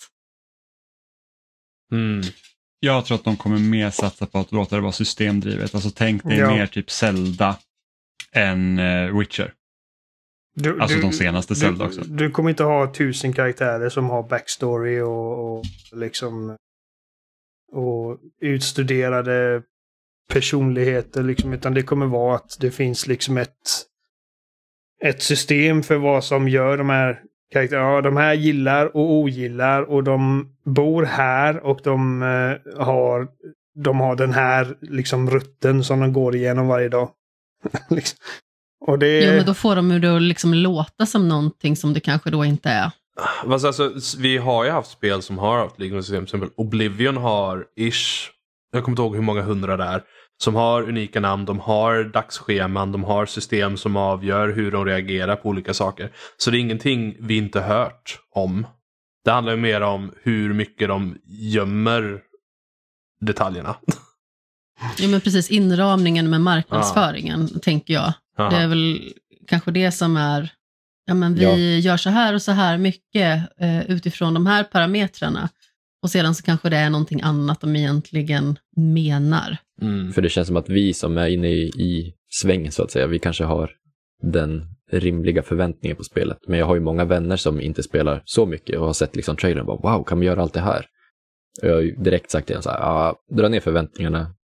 Mm. Jag tror att de kommer mer satsa på att låta det vara systemdrivet. Alltså tänk dig ja. mer typ Zelda än uh, Witcher. Du, alltså du, de senaste Zelda också. Du kommer inte ha tusen karaktärer som har backstory och, och liksom och utstuderade personligheter liksom, utan det kommer vara att det finns liksom ett ett system för vad som gör de här karaktärerna. Ja, de här gillar och ogillar och de bor här och de uh, har de har den här liksom rutten som de går igenom varje dag. liksom. Och det... Jo, men då får de ju då liksom låta som någonting som det kanske då inte är. Alltså, alltså, vi har ju haft spel som har haft liknande system. Till exempel Oblivion har ish, jag kommer inte ihåg hur många hundra det är, som har unika namn, de har dagsscheman, de har system som avgör hur de reagerar på olika saker. Så det är ingenting vi inte hört om. Det handlar ju mer om hur mycket de gömmer detaljerna. Ja, men precis, inramningen med marknadsföringen, ja. tänker jag. Aha. Det är väl kanske det som är, ja men vi ja. gör så här och så här mycket eh, utifrån de här parametrarna. Och sedan så kanske det är någonting annat de egentligen menar. Mm. För det känns som att vi som är inne i, i svängen så att säga, vi kanske har den rimliga förväntningen på spelet. Men jag har ju många vänner som inte spelar så mycket och har sett liksom trailern och bara, wow, kan vi göra allt det här? Och jag har ju direkt sagt till dem så här, ah, dra ner förväntningarna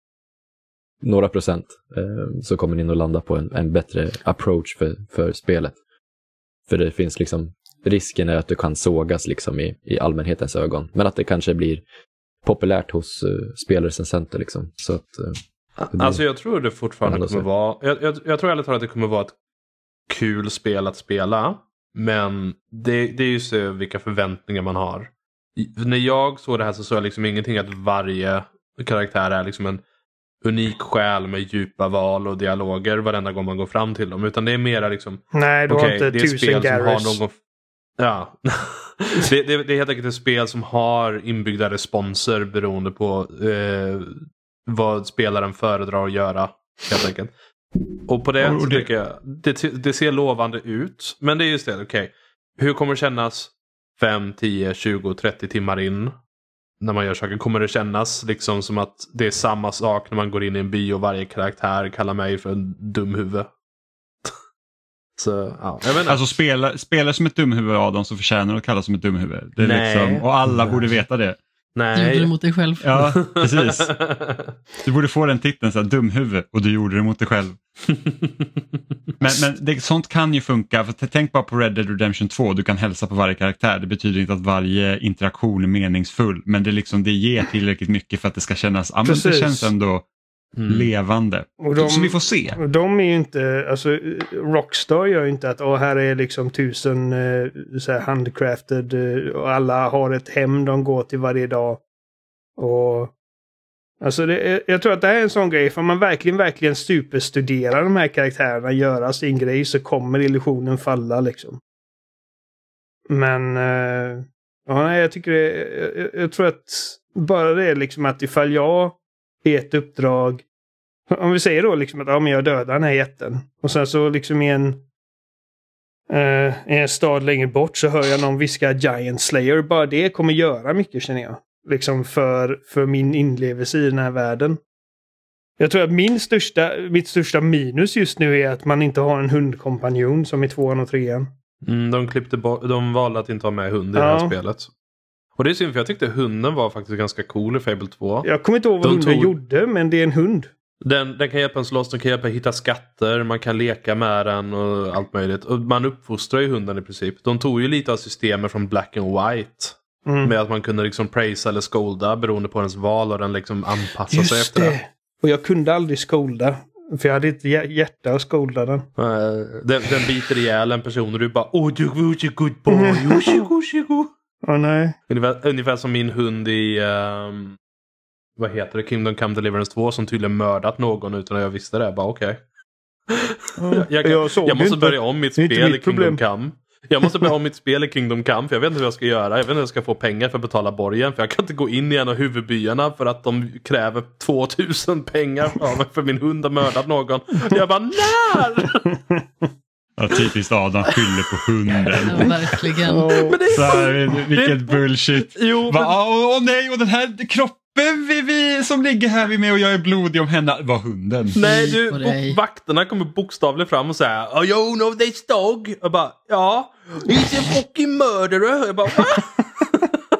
några procent, eh, så kommer ni nog landa på en, en bättre approach för, för spelet. För det finns liksom, risken är att du kan sågas liksom i, i allmänhetens ögon. Men att det kanske blir populärt hos uh, spelrecensenter liksom. Så att, uh, blir... Alltså jag tror det fortfarande kommer vara, jag, jag, jag tror ärligt talat att det kommer vara ett kul spel att spela. Men det, det är ju så vilka förväntningar man har. I, när jag såg det här så såg jag liksom ingenting att varje karaktär är liksom en unik själ med djupa val och dialoger varenda gång man går fram till dem. Utan det är mera liksom... Nej, du okay, har inte det är tusen spel Garrus. Som har någon... Ja. det, det, det är helt enkelt ett spel som har inbyggda responser beroende på eh, vad spelaren föredrar att göra. Helt enkelt. Och på det, och det... tycker jag det, det ser lovande ut. Men det är just det, okej. Okay. Hur kommer det kännas fem, tio, tjugo, trettio timmar in när man gör saker? Kommer det kännas liksom som att det är samma sak när man går in i en by och varje karaktär kallar mig för en dum huvud? Så, ja, jag vet inte. Alltså spela, spela som ett dumhuvud av dem så förtjänar att kallas som ett dumhuvud. Det är liksom, och alla borde veta det. Nej. Du gjorde det mot dig själv. Ja, precis. Du borde få den titeln så här, dumhuvud, och du gjorde det mot dig själv. Men, men det, sånt kan ju funka. För tänk bara på Red Dead Redemption två. Du kan hälsa på varje karaktär. Det betyder inte att varje interaktion är meningsfull. Men det, liksom, det ger tillräckligt mycket för att det ska kännas, ja, men det känns ändå mm. levande. Och de, så vi får se. Och de är ju inte, alltså Rockstar gör ju inte att åh, här är liksom tusen eh, så här handcrafted eh, och alla har ett hem de går till varje dag. Och alltså det, jag tror att det här är en sån grej, för man verkligen, verkligen superstuderar de här karaktärerna, göra sin grej, så kommer illusionen falla liksom. Men eh, ja, jag tycker det, jag, jag tror att bara det är liksom att ifall jag är ett uppdrag, om vi säger då liksom att ja, men jag dödar den här jätten, och sen så liksom i en eh, i en stad längre bort så hör jag någon viska Giant Slayer, bara det kommer göra mycket, känner jag. Liksom för, för min inlevelse i den här världen. Jag tror att min största, mitt största minus just nu är att man inte har en hundkompanjon som i tvåan och trean. Mm, de, klippte bo- de valde att inte ha med hund i ja. det här spelet. Och det är synd, för jag tyckte hunden var faktiskt ganska cool i Fable två. Jag kommer inte ihåg vad de hunden tog... gjorde, men det är en hund. Den, den kan hjälpa en slåss, den kan hjälpa att hitta skatter, man kan leka med den och allt möjligt. Och man uppfostrar ju hunden i princip. De tog ju lite av systemet från Black and White. Mm. Med att man kunde liksom praise eller skolda beroende på ens val, och den liksom anpassar Just sig efter det. det. Och jag kunde aldrig skolda, för jag hade inte hjärta att skolda den. Uh, den, den biter ihjäl en person och du bara, åh, du är en good boy, varsågod. Åh nej. Ungefär, ungefär som min hund i um, vad heter det, Kingdom Come Deliverance två, som tydligen mördat någon utan att jag visste det. Bara okej. Okay. jag, jag, jag, jag måste börja om mitt spel i Kingdom problem. Come. Jag måste börja om mitt spel i Kingdom Come, för jag vet inte vad jag ska göra. Jag vet inte hur jag ska få pengar för att betala borgen, för jag kan inte gå in i en av huvudbyarna för att de kräver tvåtusen pengar för min hund har mördat någon. Jag bara, när? Ja, typiskt Adam skyller på hunden. Ja, verkligen. Oh. Men det är så här, vilket det... bullshit. Jo, men... Åh oh, nej, och den här kroppen vi, vi, som ligger här vid mig och jag är blodig om henne. Var hunden? Nej, du, och vakterna kommer bokstavligt fram och säger, oh, you know this dog. Jag bara, ja, he's a fucking murderer. Jag bara, va?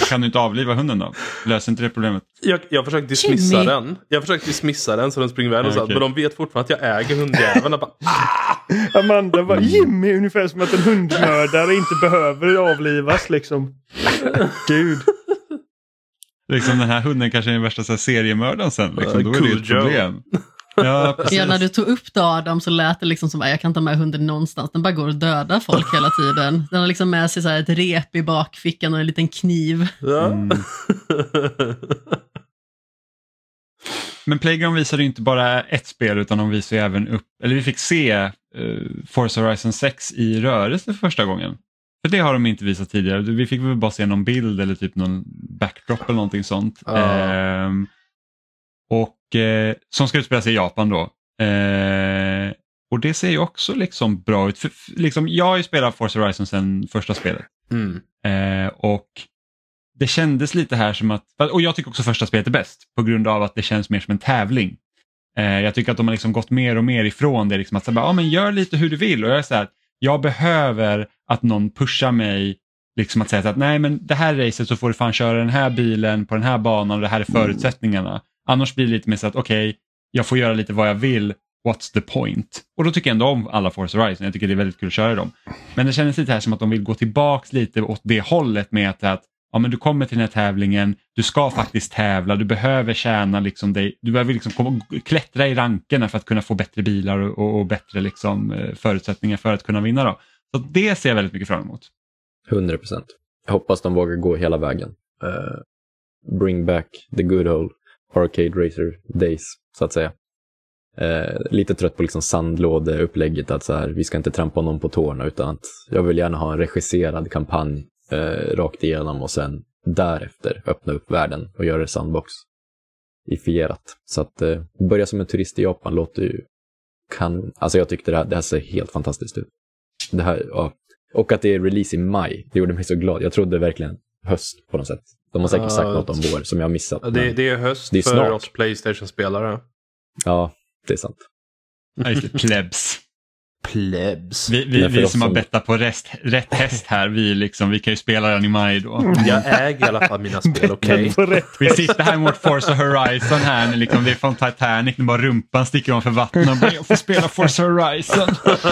kan du inte avliva hunden då? Löser inte det problemet? Jag, jag försökte dismissa Jimmy. den. Jag försökte dismissa den så den springer iväg och så, Okej. men de vet fortfarande att jag äger hundjäveln. Jag bara, Amanda var Jimmy ungefär som att en hundmördare inte behöver avlivas liksom. Gud. Liksom den här hunden kanske är den värsta så här, seriemördaren sen. Liksom. Uh, Då är det ju cool ett problem. Ja, precis. Ja, när du tog upp det, Adam, så lät det liksom som att jag kan ta med hunden någonstans. Den bara går och dödar folk hela tiden. Den har liksom med sig så här ett rep i bakfickan och en liten kniv. ja. Mm. Men Playground visade ju inte bara ett spel utan de visade ju även upp, eller vi fick se uh, Forza Horizon sex i rörelse för första gången. För det har de inte visat tidigare. Vi fick väl bara se någon bild eller typ någon backdrop eller någonting sånt. Ja. Ehm, och eh, som ska utspelas i Japan då. Eh, och det ser ju också liksom bra ut. För, för, liksom, jag har ju spelat Forza Horizon sedan första spelet. Mm. Eh, och det kändes lite här som att, och jag tycker också första spelet är bäst på grund av att det känns mer som en tävling. Eh, jag tycker att de har liksom gått mer och mer ifrån det. Liksom att säga, ja, men gör lite hur du vill. Och jag är så här, jag behöver att någon pushar mig liksom att säga att nej, men det här racet så får du fan köra den här bilen på den här banan och det här är förutsättningarna. Annars blir det lite mer så att okej, okay, jag får göra lite vad jag vill. What's the point? Och då tycker jag ändå om alla Forza Horizon. Jag tycker det är väldigt kul att köra dem. Men det känns lite här som att de vill gå tillbaks lite åt det hållet med att, att ja, men du kommer till den här tävlingen, du ska faktiskt tävla, du behöver tjäna liksom dig, du behöver liksom komma, klättra i rankerna för att kunna få bättre bilar och, och, och bättre liksom, förutsättningar för att kunna vinna då. Så det ser jag väldigt mycket fram emot. hundra procent. Jag hoppas de vågar gå hela vägen. Uh, bring back the good old arcade racer days, så att säga. Uh, lite trött på liksom sandlådeupplägget att så här, vi ska inte trampa någon på tårna, utan att jag vill gärna ha en regisserad kampanj uh, rakt igenom och sen därefter öppna upp världen och göra det sandbox-ifierat. Så att uh, börja som en turist i Japan låter ju kan, alltså jag tyckte det här, det här ser helt fantastiskt ut. Det här, ja. Och att det är release i maj, det gjorde mig så glad. Jag trodde verkligen höst på något sätt. De har säkert uh, sagt något om vår som jag har missat. Det, det är höst det är för snart. oss PlayStation-spelare. Ja, det är sant. Plebs. Plebs. Vi, vi, vi som, som har bettat på rest, rätt häst här, vi, liksom, vi kan ju spela den i maj då. Jag äger i alla fall mina spel, okej? Okay? Vi sitter här mot Forza Horizon här, liksom, det är från Titanic, nu bara rumpan sticker om för vatten och bara, jag får spela Forza Horizon.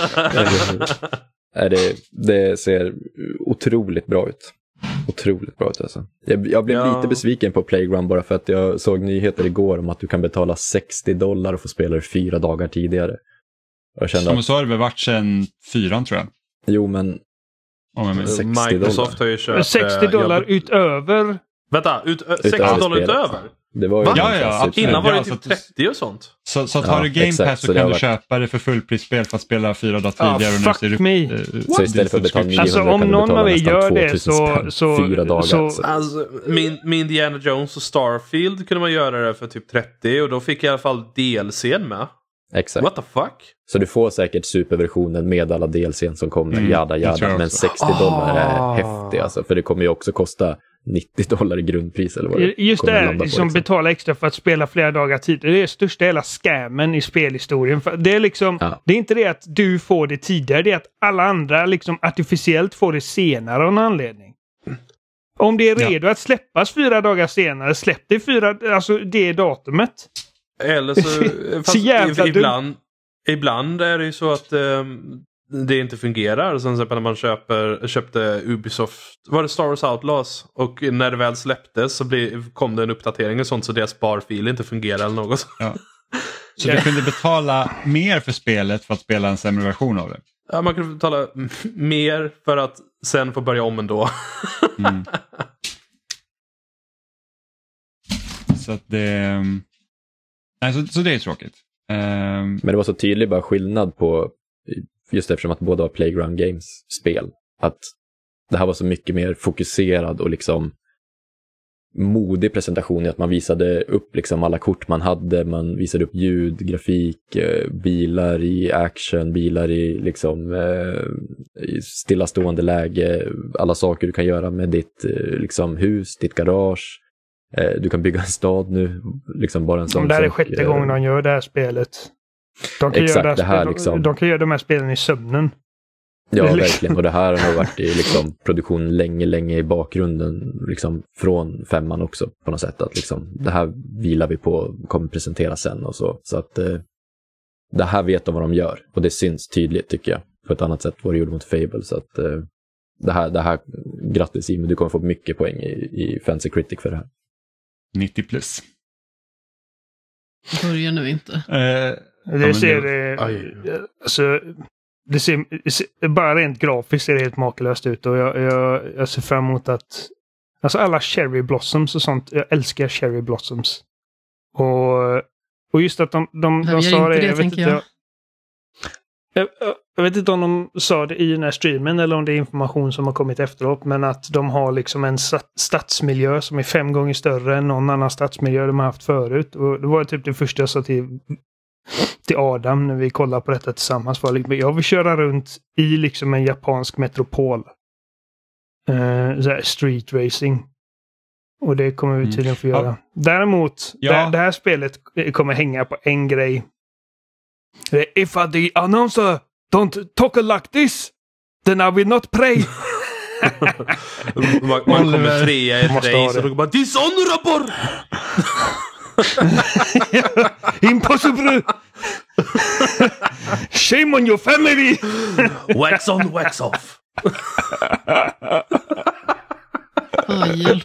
det, det ser otroligt bra ut. Otroligt bra ut alltså. Jag, jag blev ja. lite besviken på Playground bara för att jag såg nyheter igår om att du kan betala sextio dollar och få spela det fyra dagar tidigare. Jag kände Som att, så har det väl varit sedan fyran tror jag. jo men Om jag minns. sextio Microsoft dollar. har ju köpt... sextio dollar jag... utöver... Vänta, ut, ö, sextio Utöver dollar spelet. utöver? Det var ju Va? Ja, ja, absolut. Innan var det Ja, typ så att- trettio och sånt. Så, så tar Ja, du Game exakt, Pass så, så det kan har du varit- köpa det för fullprisspel för att spela fyra dagar Ah, tidigare. och nu fuck ser du- me. eh, Så istället för att betala niohundra Alltså om kan du någon betala av er nästan gör det tvåtusen så... spänn. så Fyra dagar. så, Så. Alltså, min, min Indiana Jones och Starfield kunde man göra det för typ trettio och då fick jag i alla fall D L C:n med. Exakt. What the fuck? Så du får säkert superversionen med alla D L C:n som kommer, Mm, jada det tror jada, jag men också. sextio dollar är Ah. häftigt alltså, för det kommer ju också kosta nittio dollar i grundpris eller vad det just det kommer här, landa på, liksom liksom. betala extra för att spela flera dagar tidigare. Det är största hela scammen i spelhistorien. För det är liksom, Ja. det är inte det att du får det tidigare, det är att alla andra liksom artificiellt får det senare av någon anledning. Om det är redo att släppas fyra dagar senare, släpp det fyra, alltså det datumet. Eller så... Så fast jävla i- ibland, ibland är det ju så att um, det inte fungerar. Som exempel när man köper, köpte Ubisoft, var det Star Wars Outlaws? Och när det väl släpptes så blev, kom det en uppdatering och sånt så deras sparfil inte fungerar eller något. Ja. Så du kunde betala mer för spelet för att spela en sämre version av det. Ja, man kunde betala m- mer för att sen få börja om ändå. Mm. Så att det... Nej, så, så det är tråkigt. Um, Men det var så tydlig bara skillnad på, just eftersom att båda var Playground Games spel, att det här var så mycket mer fokuserad och liksom modig presentation i att man visade upp liksom alla kort man hade, man visade upp ljud, grafik, eh, bilar i action, bilar i liksom eh, i stillastående läge, alla saker du kan göra med ditt eh, liksom hus, ditt garage. Eh, du kan bygga en stad nu, liksom bara en sån Det här är sak, sjätte eh, gången de gör det här spelet. De kan, Exakt, göra, det här spel, liksom. de kan göra de här spelen i sömnen. Ja, verkligen. Och det här har nog varit i liksom produktion länge, länge i bakgrunden liksom från femman också på något sätt. Att liksom, det här vilar vi på och kommer presentera sen och så. Så att eh, det här vet de vad de gör. Och det syns tydligt tycker jag. På ett annat sätt vad det gjorde mot Fable. Så att eh, det här, det här, grattis Jimmy, du kommer få mycket poäng i, i Fancy Critic för det här. nittio plus. Börjar nu inte. Eh, Det ja, ser... det, Eh, alltså, det ser, det ser... Bara rent grafiskt ser det helt makalöst ut. Och jag, jag, jag ser fram emot att... Alltså alla cherry blossoms och sånt. Jag älskar cherry blossoms. Och, och just att de, de, Vem de gör sa inte det... det, jag, vet tänker inte, jag. jag, jag, jag vet inte om de sa det i den här streamen eller om det är information som har kommit efteråt. Men att de har liksom en stadsmiljö som är fem gånger större än någon annan stadsmiljö de har haft förut. Och det var typ det första jag sa till, till Adam när vi kollade på detta tillsammans. Var liksom, jag vill köra runt i liksom en japansk metropol. Uh, så här street racing. Och det kommer vi tydligen få göra. Ja. Däremot, Ja. det, det här spelet kommer hänga på en grej. If the announcer don't talk like this, then I will not pray. man, man kommer Oliver. trea i ett Måste ha race det. och då bara dishonorable! Impossible! Shame on your family! Wax on, wax off! Åh, hjälp.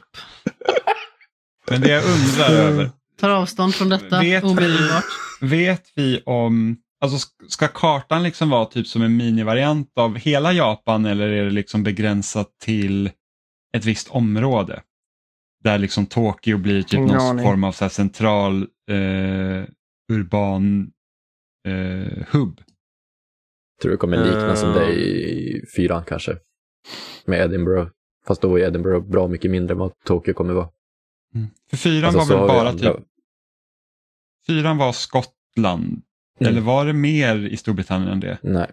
men det jag undrar över, Tar avstånd från detta Vet- omedelbart. vet vi om, alltså sk- ska kartan liksom vara typ som en minivariant av hela Japan eller är det liksom begränsat till ett visst område? Där liksom Tokyo blir typ Ingen någon aning. form av så här central eh, urban eh, hubb. Tror det kommer likna som det i fyran kanske. Med Edinburgh. Fast då är Edinburgh bra mycket mindre än vad Tokyo kommer vara. För fyran Alltså, så var väl har vi bara andra- typ, fyran var Skottland. Mm. Eller var det mer i Storbritannien än det? Nej.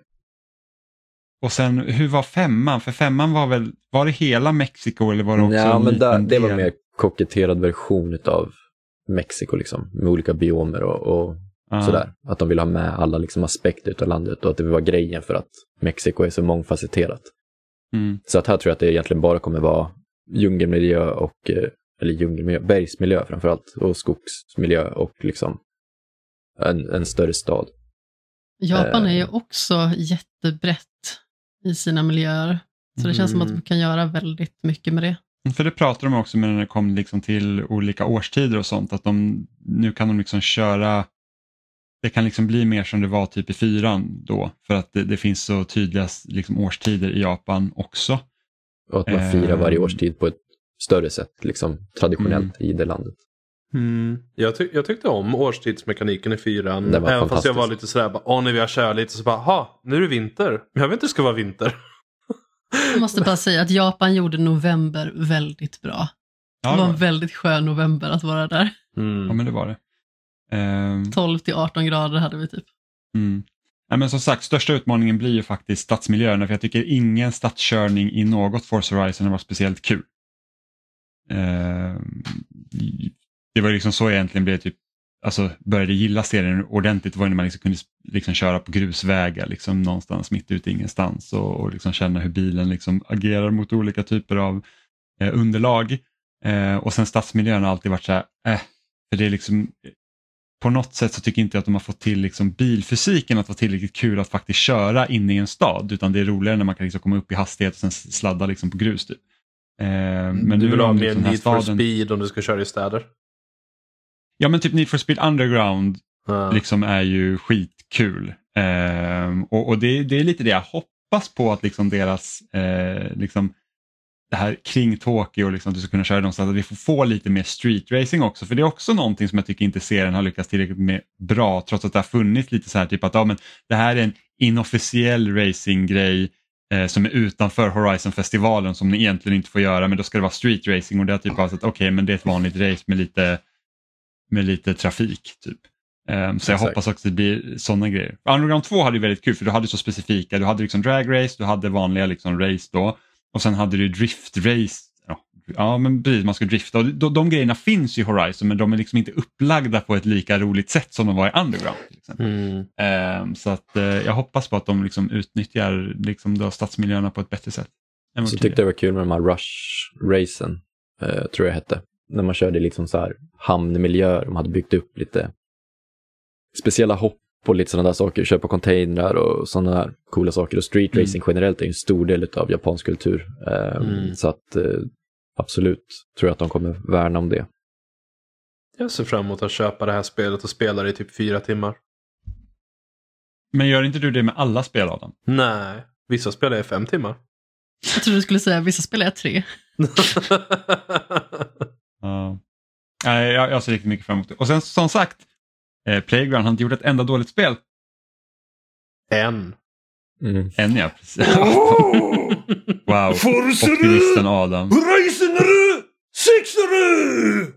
Och sen, hur var femman? För femman var väl, var det hela Mexiko eller var det också Ja, en men där, liten det var del? mer koketterad version av Mexiko liksom. Med olika biomer och, och Ja. sådär. Att de vill ha med alla liksom aspekter av landet och att det var grejen för att Mexiko är så mångfacetterat. Mm. Så att här tror jag att det egentligen bara kommer vara djungelmiljö och, eh, eller djungelmiljö, bergsmiljö framförallt och skogsmiljö och liksom en, en större stad. Japan är ju Eh. också jättebrett i sina miljöer. Så det känns som att Mm. vi kan göra väldigt mycket med det. För det pratar de också med när det kom liksom till olika årstider och sånt. Att de, nu kan de liksom köra, det kan liksom bli mer som det var typ i fyran då. För att det, det finns så tydliga liksom årstider i Japan också. Och att man firar varje Eh. årstid på ett större sätt, liksom traditionellt i det landet. Mm. Jag, ty- jag tyckte om årstidsmekaniken i fyran. Den var Även fast jag var fantastisk. lite sådär, bara, åh, när vi har kört lite så bara, ha, nu är det vinter. Men jag vet inte hur det ska vara vinter. Jag måste bara säga att Japan gjorde november väldigt bra. Ja, Det var det en var, väldigt skön november att vara där. Mm. ja men det var det. Ehm, tolv till arton grader hade vi typ. mm. Nej, men som sagt, största utmaningen blir ju faktiskt stadsmiljöerna. För jag tycker ingen stadskörning i något Forza Horizon har varit speciellt kul. Ehm, det var liksom så jag egentligen blev typ, alltså började gilla serien ordentligt, var när man liksom kunde liksom köra på grusvägar liksom någonstans mitt ute ingenstans och, och liksom känna hur bilen liksom agerar mot olika typer av eh, underlag. Eh, och sen stadsmiljön har alltid varit så här, eh, för det är liksom, på något sätt så tycker inte jag att de har fått till liksom bilfysiken att vara tillräckligt kul att faktiskt köra inne i en stad, utan det är roligare när man kan liksom komma upp i hastighet och sen sladda liksom på grus typ. Eh, men du nu vill har ha de mer liksom den här Need for staden- Speed om du ska köra i städer. Ja men typ Need for Speed Underground Ja. liksom är ju skitkul. Ehm, och och det, det är lite det jag hoppas på, att liksom deras eh, liksom det här kring Tokyo, liksom, att du ska kunna köra någonstans, att vi får få lite mer street racing också, för det är också någonting som jag tycker inte serien har lyckats tillräckligt med bra, trots att det har funnits lite så här typ att ja, men det här är en inofficiell racinggrej eh, som är utanför Horizon-festivalen som ni egentligen inte får göra, men då ska det vara street racing och det är typ bara så att okej, okay, men det är ett vanligt race med lite med lite trafik typ. Um, så jag Exakt. hoppas också att det blir sådana grejer. Underground två hade ju väldigt kul, för du hade så specifika, du hade liksom drag race, du hade vanliga liksom race då, och sen hade du drift race, ja, ja men precis, man ska drifta. Och de, de grejerna finns i Horizon, men de är liksom inte upplagda på ett lika roligt sätt som de var i Underground. Till exempel. Mm. Um, så att uh, jag hoppas på att de liksom utnyttjar liksom då stadsmiljöerna på ett bättre sätt. Så tyckte jag det var kul med de här Rush-racen, uh, tror jag hette. När man körde liksom så här hamnmiljöer, de hade byggt upp lite speciella hopp och lite sådana där saker, köpa containrar och sådana där coola saker. Och street racing mm. generellt är en stor del av japansk kultur. Um, mm. Så att uh, absolut tror jag att de kommer värna om det. Jag ser fram emot att köpa det här spelet och spela det i typ fyra timmar. Men gör inte du det med alla spel av dem? Nej, vissa spelar i fem timmar. Jag tror du skulle säga vissa spelar jag tre. uh, jag, jag ser riktigt mycket fram emot det. Och sen som sagt, eh, Playground har inte gjort ett enda dåligt spel. En. Mm. En ja, precis. Oh! Wow, optimisten Adam. Horizon sexare!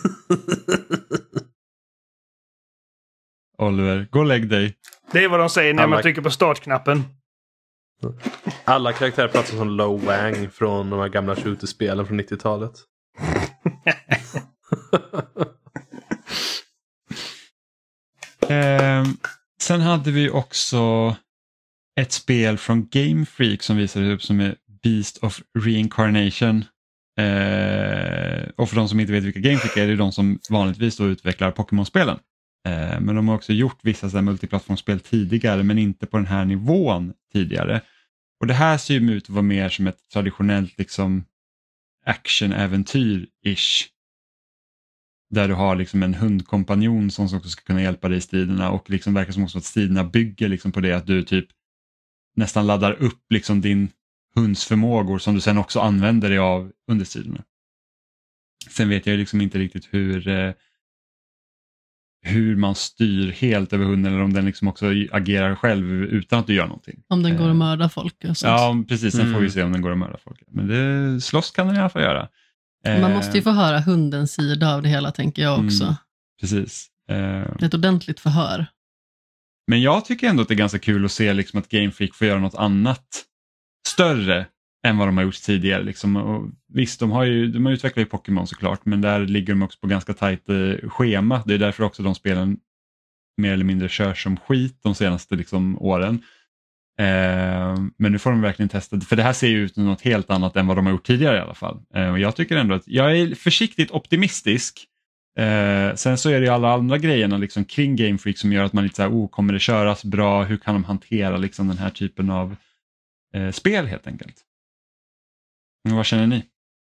Oliver, gå och lägg dig. Det är vad de säger när Alla... man trycker på startknappen. Alla karaktärer pratar som Lo Wang från de här gamla shooterspelen från nittiotalet. eh, sen hade vi också ett spel från Game Freak som visade upp som är Beast of Reincarnation. Eh, och för de som inte vet vilka Game Freak är, det är de som vanligtvis då utvecklar Pokémon-spelen. Eh, men de har också gjort vissa så här multiplattformsspel tidigare, men inte på den här nivån tidigare. Och det här ser ju ut att vara mer som ett traditionellt liksom action-äventyr-ish. Där du har liksom en hundkompanjon som också ska kunna hjälpa dig i striderna, och liksom verkar som också att striderna bygger liksom på det att du typ nästan laddar upp liksom din hunds förmågor som du sen också använder dig av under striderna. Sen vet jag liksom inte riktigt hur eh, hur man styr helt över hunden, eller om den liksom också agerar själv utan att du gör någonting. Om den går och mördar folk. Och sånt. Ja, precis. Sen mm. får vi se om den går och mördar folk. Men det, slåss kan den i alla fall göra. Man måste ju få höra hundens sida av det hela, tänker jag också. Mm, precis. Det är ett ordentligt förhör. Men jag tycker ändå att det är ganska kul att se liksom att Game Freak får göra något annat större än vad de har gjort tidigare. Liksom. Och visst, de har ju de har utvecklat ju Pokémon såklart, men där ligger de också på ganska tajt eh, schema. Det är därför också de spelen mer eller mindre kör som skit de senaste liksom, åren. Eh, men nu får de verkligen testa, för det här ser ju ut som något helt annat än vad de har gjort tidigare i alla fall. Eh, och jag tycker ändå att jag är försiktigt optimistisk. Eh, sen så är det ju alla andra grejerna liksom, kring Game Freak som gör att man lite så här, oh, kommer det köras bra? Hur kan de hantera liksom, den här typen av eh, spel helt enkelt? Men vad känner ni?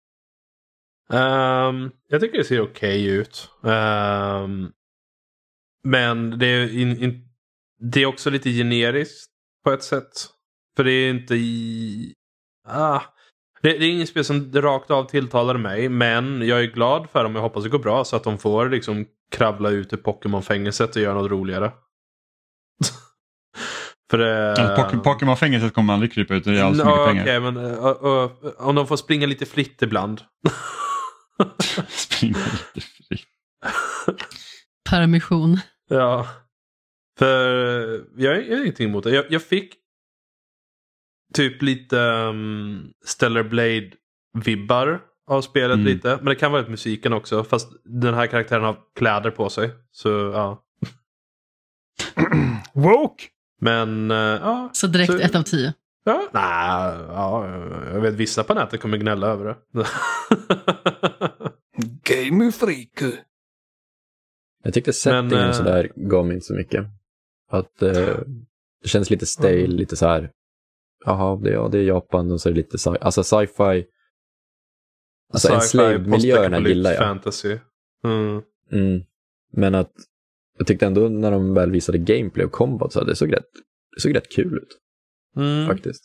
Um, jag tycker det ser okej ut. Um, men det är, in, in, det är också lite generiskt på ett sätt. För det är inte i... Ah, det, det är ingen spel som rakt av tilltalar mig. Men jag är glad för dem. Jag hoppas det går bra så att de får liksom kravla ut i Pokémon-fängelset och göra något roligare. För det... Alltså, Pokémon-fängelset kommer aldrig krypa ut och ge alls no, mycket pengar. Okay, men, uh, uh, om de får springa lite fritt ibland. Springa lite fritt. Permission. Ja. För jag har ingenting emot det. Jag, jag fick typ lite um, Stellar Blade-vibbar av spelet mm. lite. Men det kan vara lite musiken också. Fast den här karaktären har kläder på sig. Så ja. Woke! Men uh, ja. Så direkt så, ett av tio? Ja, nej, ja, jag vet vissa på nätet kommer gnälla över det. Game Freak. Jag tyckte settingen Men, uh, så där gav mig inte så mycket. Att uh, det känns lite stale, mm. lite så här. Jaha, det, ja, det är Japan och så är det lite sci- alltså sci-fi. Alltså sci-fi, enslaved-miljöerna gillar jag. Fantasy. Mm. Mm. Men att jag tyckte ändå när de väl visade gameplay och combat så det såg rätt, det såg rätt kul ut. Mm. Faktiskt.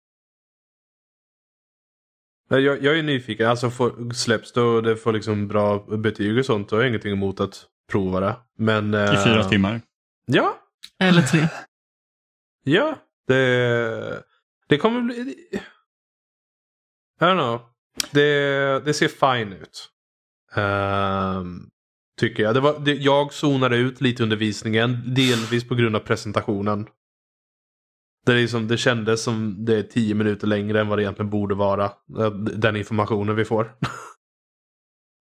Jag, jag är nyfiken. Alltså får, släpps det och det får liksom bra betyg och sånt. Då har jag ingenting emot att prova det. Men, I fyra uh, timmar. Ja. Eller tre. Ja. Det, det kommer bli... I don't know. Det, det ser fine ut. Um, tycker jag. Det var, det, jag zonade ut lite under visningen. Delvis på grund av presentationen. Det, liksom, det kändes som det är tio minuter längre än vad det egentligen borde vara. Den informationen vi får.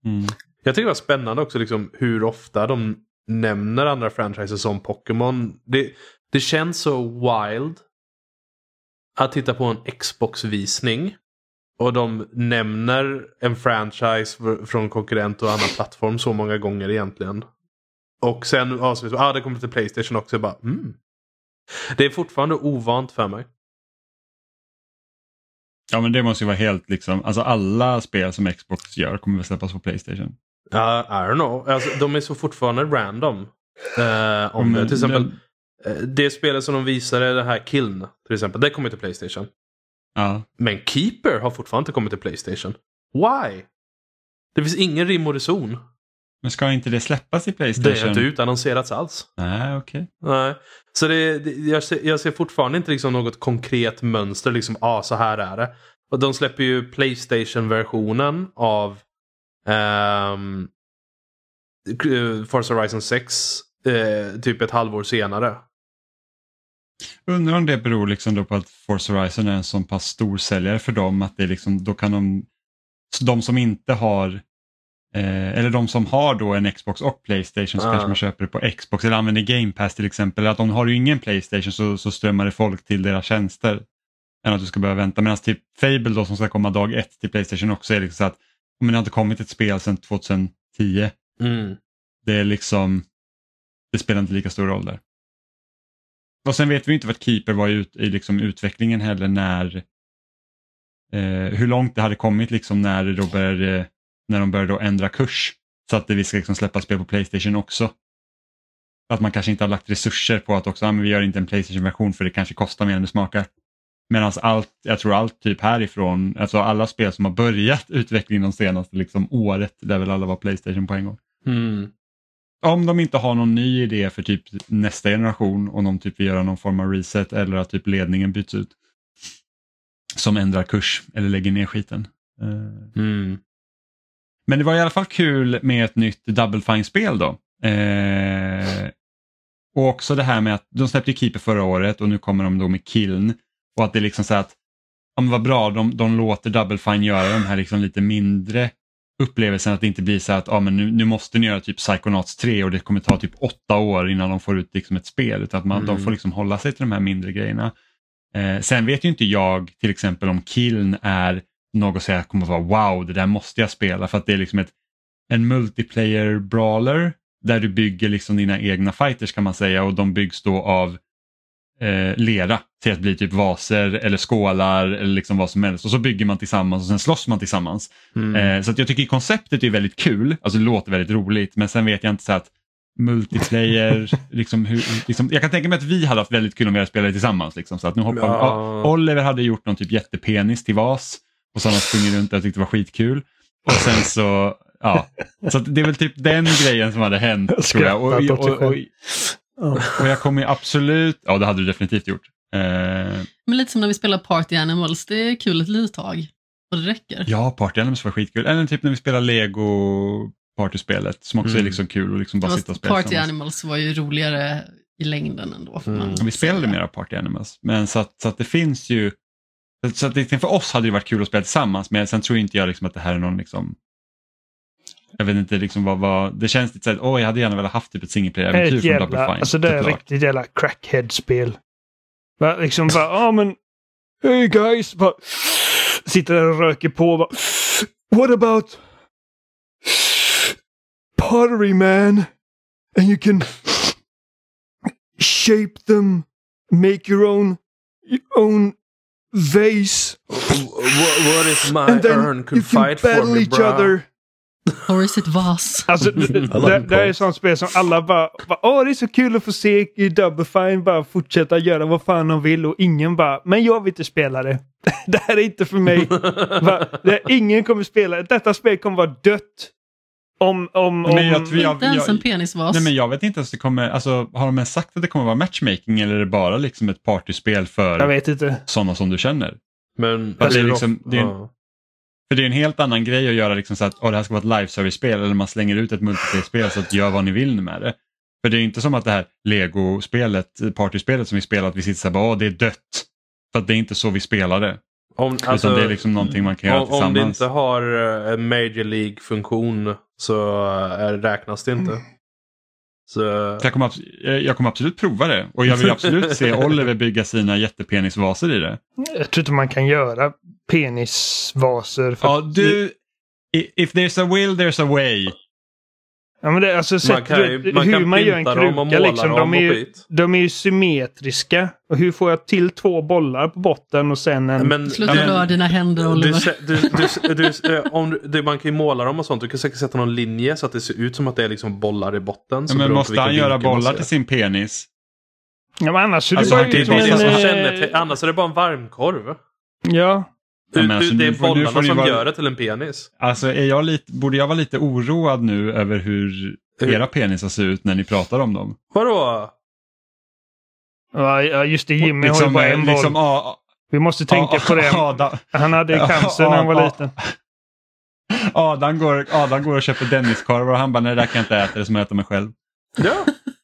Mm. Jag tycker det var spännande också liksom, hur ofta de nämner andra franchises som Pokémon. Det, det känns så wild att titta på en Xbox-visning och de nämner en franchise från konkurrent och annan plattform så många gånger egentligen. Och sen avslutar ah, det kommer till PlayStation också. Bara, mm. Det är fortfarande ovant för mig. Ja, men det måste ju vara helt liksom, alltså alla spel som Xbox gör kommer väl släppas på PlayStation. Ja, uh, I don't know. Alltså, de är så fortfarande random. Uh, om men, det. Till exempel, den... det spelet som de visade, det här Kiln, till exempel, det kommer till PlayStation. Ja. Men Keeper har fortfarande inte kommit till PlayStation. Why? Det finns ingen rim och reson. Men ska inte det släppas i PlayStation? Det har inte utannonserats alls. Nej, okej. Okay. Nej. Så det, det, jag, ser, jag ser fortfarande inte liksom något konkret mönster. Liksom, ah, så här är det. Och de släpper ju PlayStation-versionen av um, Forza Horizon sex uh, typ ett halvår senare. Undrar om det beror liksom då på att Forza Horizon är en sån pass stor säljare för dem att det liksom, då kan de, de som inte har Eh, eller de som har då en Xbox och PlayStation så ah. kanske man köper det på Xbox eller använder Game Pass till exempel. Eller att de har ju ingen PlayStation så, så strömmar det folk till deras tjänster än att du ska behöva vänta. Medan typ Fable då som ska komma dag ett till PlayStation också är liksom så att om det har inte kommit ett spel sedan tjugohundratio. Mm. Det är liksom, det spelar inte lika stor roll där. Och sen vet vi inte vad Keeper var ut, i liksom utvecklingen heller när eh, hur långt det hade kommit liksom när det då började när de började då ändra kurs så att vi ska liksom släppa spel på PlayStation också. Att man kanske inte har lagt resurser på att också, ah, men vi gör inte en PlayStation-version för det kanske kostar mer än det smakar. Medan allt, jag tror allt typ härifrån, alltså alla spel som har börjat utvecklingen de senaste liksom året, där väl alla var PlayStation på en gång. Mm. Om de inte har någon ny idé för typ nästa generation och de typ vill göra någon form av reset eller att typ ledningen byts ut som ändrar kurs eller lägger ner skiten. Mm. Men det var i alla fall kul med ett nytt Double Fine-spel då. Eh, och också det här med att de släppte Keeper förra året och nu kommer de då med Kiln. Och att det är liksom så att, ja men vad bra, de, de låter Double Fine göra de här liksom lite mindre upplevelsen, att det inte blir så att ja, men nu, nu måste ni göra typ Psychonauts tre och det kommer ta typ åtta år innan de får ut liksom ett spel. Utan att man, mm. de får liksom hålla sig till de här mindre grejerna. Eh, sen vet ju inte jag till exempel om Kiln är något som jag kommer att vara wow, det där måste jag spela, för att det är liksom ett, en multiplayer brawler där du bygger liksom dina egna fighters kan man säga, och de byggs då av eh, lera till att bli typ vaser eller skålar eller liksom vad som helst, och så bygger man tillsammans och sen slåss man tillsammans. Mm. Eh, så att jag tycker konceptet är väldigt kul, alltså det låter väldigt roligt, men sen vet jag inte så att multiplayer liksom, hur, liksom, jag kan tänka mig att vi hade haft väldigt kul om vi hade spelat tillsammans liksom, så att nu hoppar ja. Oliver hade gjort någon typ jättepenis till vas och så har man sprungit runt och jag tyckte det var skitkul. Och sen så, ja. Så det är väl typ den grejen som hade hänt, tror jag. Och, och, och, och, och jag kommer ju absolut, ja det hade du definitivt gjort. Eh, Men lite som när vi spelar Party Animals, det är kul ett litet tag. Och det räcker. Ja, Party Animals var skitkul. Eller typ när vi spelar Lego partyspelet som också mm. är liksom kul och liksom bara sitta och spela. Party Animals var ju roligare i längden ändå. För mm. Vi spelade mer av Party Animals. Men så att, så att det finns ju, så att det, för oss hade det varit kul att spela tillsammans, men sen tror inte jag liksom att det här är någon liksom, jag vet inte liksom vad, vad det känns lite så att åh, jag hade gärna velat haft typ ett singleplayer-äventyr från Double Fine. Alltså det är ett riktigt jävla crackhead-spel. Va, liksom bara, ja oh, men hey guys, bara, sitter där och röker på bara, what about pottery man? And you can shape them, make your own your own vase. What, what if my urn could fight for me, bro? Other. Or is it vas? Alltså, det, det, det är ett sånt spel som alla bara, bara åh det är så kul att få se i Double Fine bara fortsätta göra vad fan de vill, och ingen bara, men jag vill inte spela det. Det här är inte för mig. Va? Det är, ingen kommer spela, detta spel kommer vara dött. Om, om, om... Men jag, jag, jag, inte ens en penisvas. Nej, men jag vet inte ens det kommer, alltså har de ens sagt att det kommer vara matchmaking, eller är det bara liksom ett partyspel för jag vet inte. Sådana som du känner? Men det är liksom, det är en, för det är en helt annan grej att göra liksom så att oh, det här ska vara ett live-service-spel, eller man slänger ut ett multiplayer-spel så att gör vad ni vill med det. För det är inte som att det här Lego-spelet, partyspelet som vi spelar, att vi sitter så här bara, åh det är dött. För att det är inte så vi spelar det. Om, alltså, Utan det är liksom någonting man kan göra om, tillsammans. om det inte har en Major League-funktion så är, räknas det inte. Så... Jag, kommer abs- jag kommer absolut prova det. Och jag vill absolut se Oliver bygga sina jättepenisvaser i det. Jag tror inte man kan göra penisvaser. För Ja, du... If there's a will, there's a way. Ja, men det, alltså, Man kan, du, man hur kan man gör en pynta dem och kruka, måla liksom, dem de, är och ju, skit. de är ju symmetriska. Och hur får jag till två bollar på botten och sen en... Men, Sluta men- röra dina händer, Du, Oliver. se- du, du, du, du, eh, om du, du, man kan ju måla dem och sånt. Du kan säkert sätta någon linje så att det ser ut som att det är liksom bollar i botten. Ja, Så men beror på måste vilken han göra vinkel man bollar ser. till sin penis? Ja, men annars är det Alltså, bara det är ut som det en... som eh, känner, annars är det bara en varmkorv. Ja. Ja, Du, men alltså, du, det är nu får- nu bollarna får ni som vara- gör det till en penis. Alltså, är jag lite, borde jag vara lite oroad nu över hur Hur? era penisar ser ut när ni pratar om dem? Vadå? Ja, ja, just det. Jimmy har ju liksom, bara eh, en boll. liksom, ah, Vi måste tänka ah, på det. Adam, Han hade Ja, cancer när han var ja, liten. Adam, går, Adam går och köper Denniskorvar och han bara, nej, det där kan jag inte äta, det är som att äta mig själv. Ja.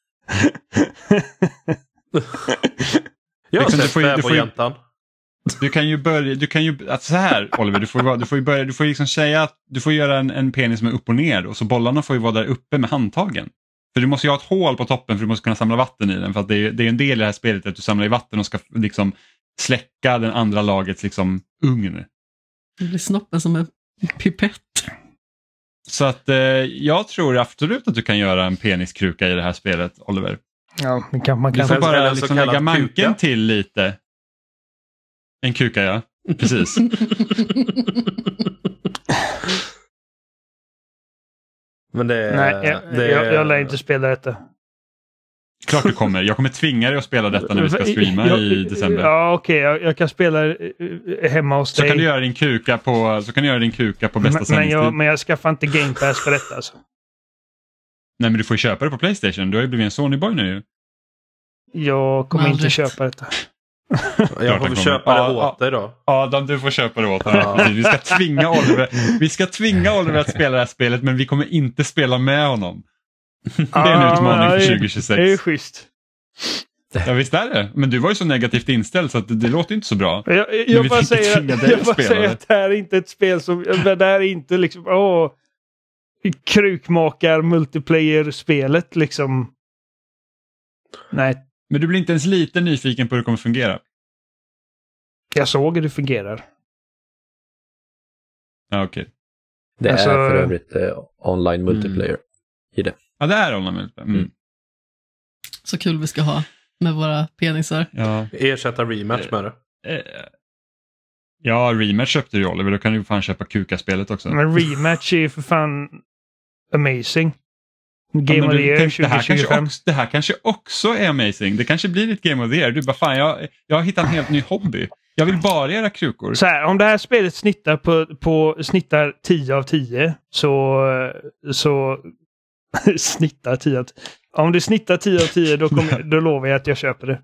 Jag har Liksom, du sett får ju- det du på får ju- jäntan. Du kan ju börja, du kan ju, alltså så här Oliver, du får, vara- du får ju börja, du får ju liksom säga att du får göra en, en penis som är upp och ner och så bollarna får ju vara där uppe med handtagen. För du måste ju ha ett hål på toppen för du måste kunna samla vatten i den, för att det är, det är en del i det här spelet att du samlar i vatten och ska liksom släcka den andra lagets liksom ugn. Det blir snoppen som en pipett. Så att eh, jag tror absolut att du kan göra en peniskruka i det här spelet, Oliver. Ja, men kan, man Du kan... får Eller bara en så liksom kallad lägga manken kuka. till lite. En kuka, ja. Precis. Men det är... Nej, jag, det jag, är- jag lär inte spela detta. Klart du kommer. Jag kommer tvinga dig att spela detta när vi ska streama Jag- i december. Ja, okej. Jag, jag kan spela eh, hemma hos Så dig. kan du göra din kuka på, så kan du göra din kuka på bästa men, men, sändningstid. jag, men jag skaffar inte Game Pass för detta. Alltså. Nej, men du får ju köpa det på PlayStation. Du har ju blivit en Sony-boy nu ju. Jag kommer Med all inte rätt. köpa detta. Jag Klart får han väl kommer. köpa det Ja, åt dig då. Adam, du får köpa det åt honom. Precis. Vi ska tvinga Oliver, vi ska tvinga Oliver att spela det här spelet, men vi kommer inte spela med honom. Det är en utmaning för tjugo tjugosex. Det är schysst. Ja, visst är det. Men du var ju så negativt inställd så att det, det låter inte så bra. Jag, jag, Men jag vi bara tänker säger, tvinga att, dig jag att bara spela säger det. att det här är inte ett spel som... Det här är inte liksom... Åh, krukmakar multiplayer-spelet liksom. Nej, Men du blir inte ens lite nyfiken på hur det kommer fungera. jag såg hur det fungerar. Ja, okej. Det Alltså- är för övrigt eh, online multiplayer i det. Ja, det är online. Mm. Mm. Så kul vi ska ha med våra penisar. Ja. Ersätta rematch med det. Eh, Ja, Rematch köpte du Oliver. Då kan du ju fan köpa Kuka-spelet också. Men rematch är ju för fan amazing. Ja, Game men of du, the year tänk, det, här kanske tjugo tjugofem. också, det här kanske också är amazing. Det kanske blir ditt Game of the year. Du bara, fan, jag, jag har hittat en helt ny hobby. Jag vill bara göra krukor. Så här, om det här spelet snittar på, på snittar tio av tio så... så snittar tio av tio. Om det snittar tio av tio då, kommer, då lovar jag att jag köper det.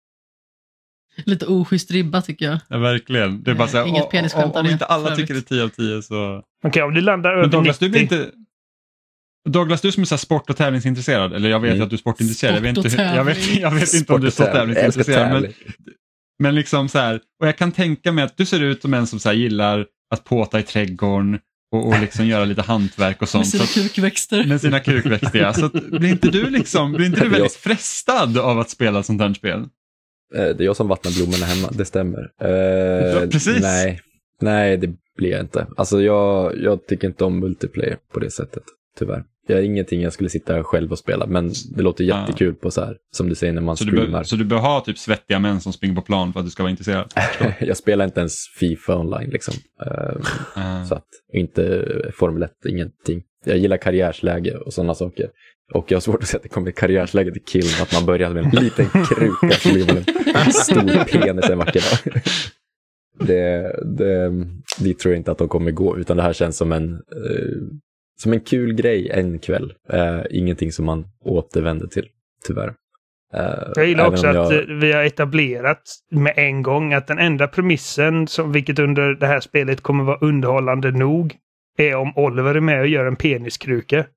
Lite oschysst ribba tycker jag. Ja, verkligen. Det är bara Eh, så här, inget om, penisskämt om, av om det, inte alla för tycker det är tio av tio så... Okej, om det landar Men över Douglas, du blir nittio. inte... Douglas, du som är så här sport- och tävlingsintresserad, eller jag vet Mm. ju att du är sportintresserad. Jag vet Sport inte, och hur- jag vet, tävling. jag vet inte om du är så Sport och tävling. Jag älskar tävlingsintresserad. Men, tävling. men liksom så här, och jag kan tänka mig att du ser ut som en som så här gillar att påta i trädgården och, och liksom göra lite hantverk och Med sånt. sina Så att, kukväxter. med sina kukväxter, ja. Så att, blir inte du liksom, blir inte du Jag- väldigt frestad av att spela ett sånt här spel? Eh, Det är jag som vattnar blommorna hemma, det stämmer. Eh, Ja, precis. Nej, nej, det blir jag inte. Alltså jag, jag tycker inte om multiplayer på det sättet, tyvärr. Jag är ingenting jag skulle sitta själv och spela, men det låter Ja. jättekul på så här, som du säger när man Så du, bör, streamar. så du bör ha typ svettiga män som springer på plan för att du ska vara intresserad? Jag spelar inte ens FIFA online liksom. Eh, Uh, Så att, inte Formel ett, ingenting. Jag gillar karriärsläge och sådana saker. Och jag har svårt att säga att det kommer ett karriärsläge till kill, att man börjar med en liten kruka så blir man en stor penis en vacker dag. Det, det, det tror jag inte att de kommer gå, utan det här känns som en, eh, som en kul grej en kväll. Eh, ingenting som man återvänder till, tyvärr. Eh, Jag gillar även också om att jag- eh, vi har etablerat med en gång att den enda premissen, som, vilket under det här spelet kommer vara underhållande nog, är om Oliver är med och gör en peniskruka.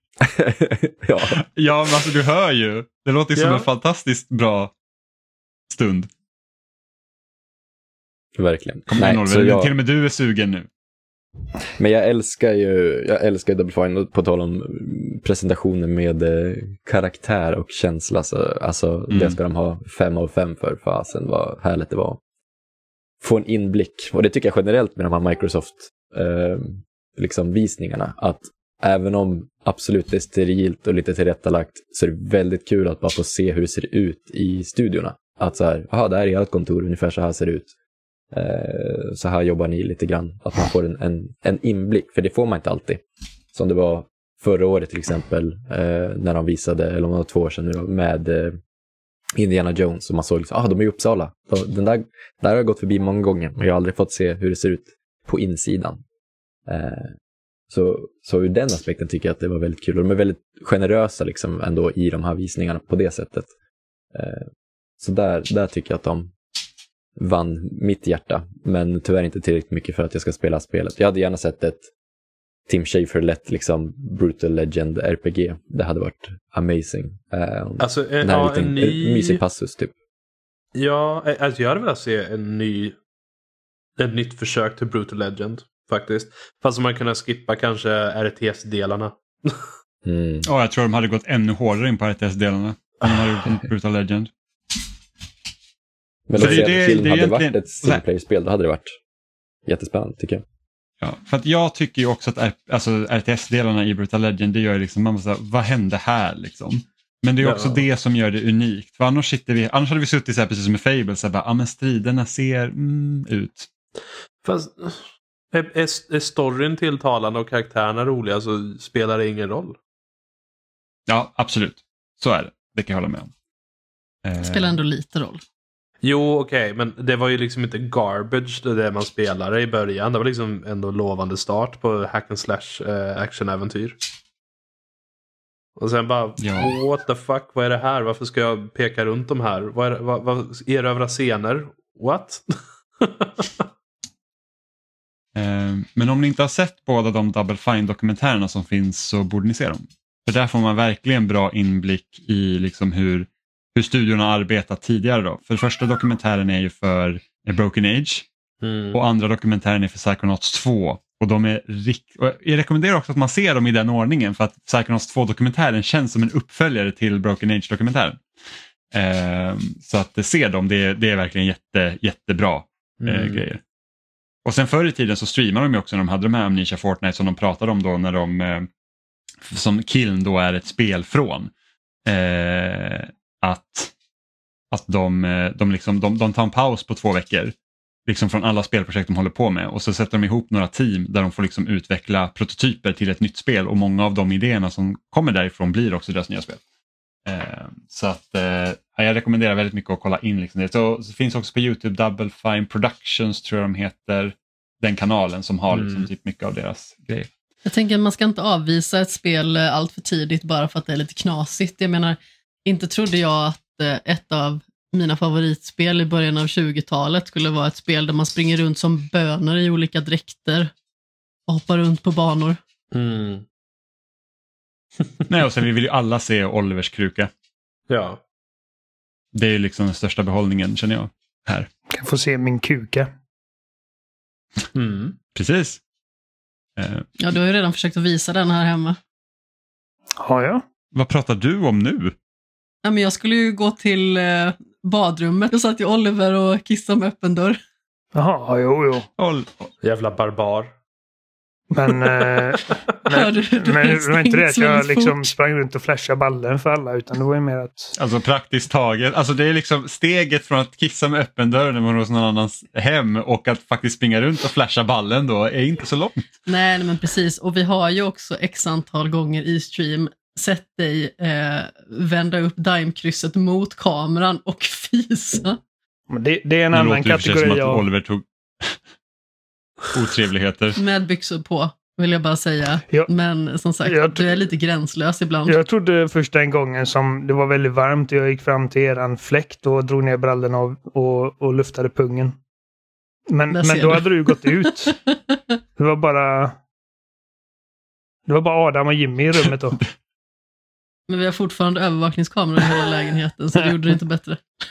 ja, ja, men alltså du hör ju. Det låter ju som Ja. en fantastiskt bra stund. verkligen. Kom Nej, igen, så Oliver, jag, till och med du är sugen nu. men jag älskar ju jag älskar Double Fine, på tal om presentationen med eh, karaktär och känsla. Så, alltså, Mm. det ska de ha fem av fem för. Fasen vad härligt det var. Få en inblick. Och det tycker jag generellt med de här Microsoft eh, liksom visningarna. Att även om absolut det är sterilt och lite tillrättalagt, så är det väldigt kul att bara få se hur det ser ut i studiorna. Att så här, aha, det här är ert kontor, ungefär så här ser det ut. Eh, så här jobbar ni lite grann. Att man får en, en, en inblick, för det får man inte alltid. Som det var förra året till exempel, eh, när de visade, eller om det var två år sedan nu då, med eh, Indiana Jones. Och man såg liksom, ah, de är i Uppsala. Den där, där har jag gått förbi många gånger, men jag har aldrig fått se hur det ser ut på insidan. Eh, så, så ur den aspekten tycker jag att det var väldigt kul. Och de är väldigt generösa liksom ändå i de här visningarna på det sättet. Eh, så där, där tycker jag att de vann mitt hjärta, men tyvärr inte tillräckligt mycket för att jag ska spela spelet. Jag hade gärna sett ett Tim Schafer-lett liksom Brutal Legend R P G. Det hade varit amazing. Uh, Alltså en, en, här ja, liten, en ny... mysig passus typ. Ja, alltså jag hade velat se en ny ett nytt försök till Brutal Legend faktiskt. Fast man kunde skippa kanske R T S-delarna. Mm. Oh, jag tror de hade gått ännu hårdare in på R T S-delarna om de hade gjort en Brutal Legend. Men Så att det- säga det- att film det är hade egentligen- varit ett single-player-spel, då hade det varit jättespännande tycker jag. Ja, för att jag tycker ju också att R- alltså, R T S-delarna i Brutal Legend, det gör liksom, man måste säga, vad hände här liksom? Men det är också Ja. det som gör det unikt. För annars, sitter vi, annars hade vi suttit så här, precis som med Fable, så här, bara, ah, men striderna ser mm, ut. Fast är, är, är storyn tilltalande och karaktärerna roliga, så spelar det ingen roll. Ja, absolut. Så är det. Det kan jag hålla med om. Eh, Det spelar ändå lite roll. Jo, okej, okay, men det var ju liksom inte garbage det där man spelade i början. Det var liksom ändå en lovande start på hack and slash eh, actionäventyr. Och sen bara, Ja. what the fuck, vad är det här? Varför ska jag peka runt de här? Vad är det, vad, vad, erövra scener? What? Eh, men om ni inte har sett båda de Double Fine-dokumentärerna som finns, så borde ni se dem. För där får man verkligen bra inblick i liksom hur, hur studion har arbetat tidigare. Då. För första dokumentären är ju för Broken Age Mm. och andra dokumentären är för Psychonauts två. Och de är rikt- och jag rekommenderar också att man ser dem i den ordningen, för att Psychonauts två-dokumentären känns som en uppföljare till Broken Age-dokumentären. Eh, så att se dem, det är, det är verkligen jätte, jättebra eh, Mm. grejer. Och sen förr i tiden så streamade de ju också när de hade de här Amnesia Fortnite som de pratade om då, när de eh, som Kiln då är ett spel från. Eh, att att de, eh, de, liksom, de, de tar en paus på två veckor liksom från alla spelprojekt de håller på med, och så sätter de ihop några team där de får liksom utveckla prototyper till ett nytt spel, och många av de idéerna som kommer därifrån blir också deras nya spel. Eh, så att eh, jag rekommenderar väldigt mycket att kolla in liksom det. Så, så finns också på YouTube Double Fine Productions, tror jag de heter, den kanalen som har liksom Mm. typ mycket av deras grejer. Jag tänker att man ska inte avvisa ett spel eh, allt för tidigt bara för att det är lite knasigt. Jag menar, inte trodde jag att eh, ett av mina favoritspel i början av tjugotalet skulle vara ett spel där man springer runt som bönor i olika dräkter och hoppar runt på banor. Mm. Nej, och sen vi vill ju alla se Olivers kruka. Ja. Det är ju liksom den största behållningen, känner jag, här. Kan få se min kuka. Mm. Precis. Eh, Ja, du har ju redan försökt att visa den här hemma. Har jag? vad pratar du om nu? Ja, men jag skulle ju gå till eh, badrummet. Jag satt ju Oliver och kissade med öppen dörr. Jaha, jo, jo. Ol- Jävla barbar. Men, eh, Hör men, du- du men det var inte det att jag väldigt liksom fort. sprang runt och flashade ballen för alla, utan det var ju mer att... Alltså praktiskt taget. Alltså det är liksom steget från att kissa med öppen dörr när man är hos någon annans hem och att faktiskt springa runt och flasha ballen då är inte så långt. Nej, nej, men precis. Och vi har ju också x antal gånger i stream sett dig eh, vända upp Dime-krysset mot kameran och fisa. Men det, det är en Nu annan låter det för sig som kategori att av... Oliver tog otrevligheter. Med byxor på, vill jag bara säga. Ja. Men som sagt, Jag tr- du är lite gränslös ibland. Jag trodde första en gången som det var väldigt varmt och jag gick fram till eran fläkt och drog ner brallorna och, och, och luftade pungen. Men, Där men ser då du. hade du gått ut. Det var bara... Det var bara Adam och Jimmy i rummet då. Men vi har fortfarande övervakningskameror i hela lägenheten, så det gjorde det inte bättre.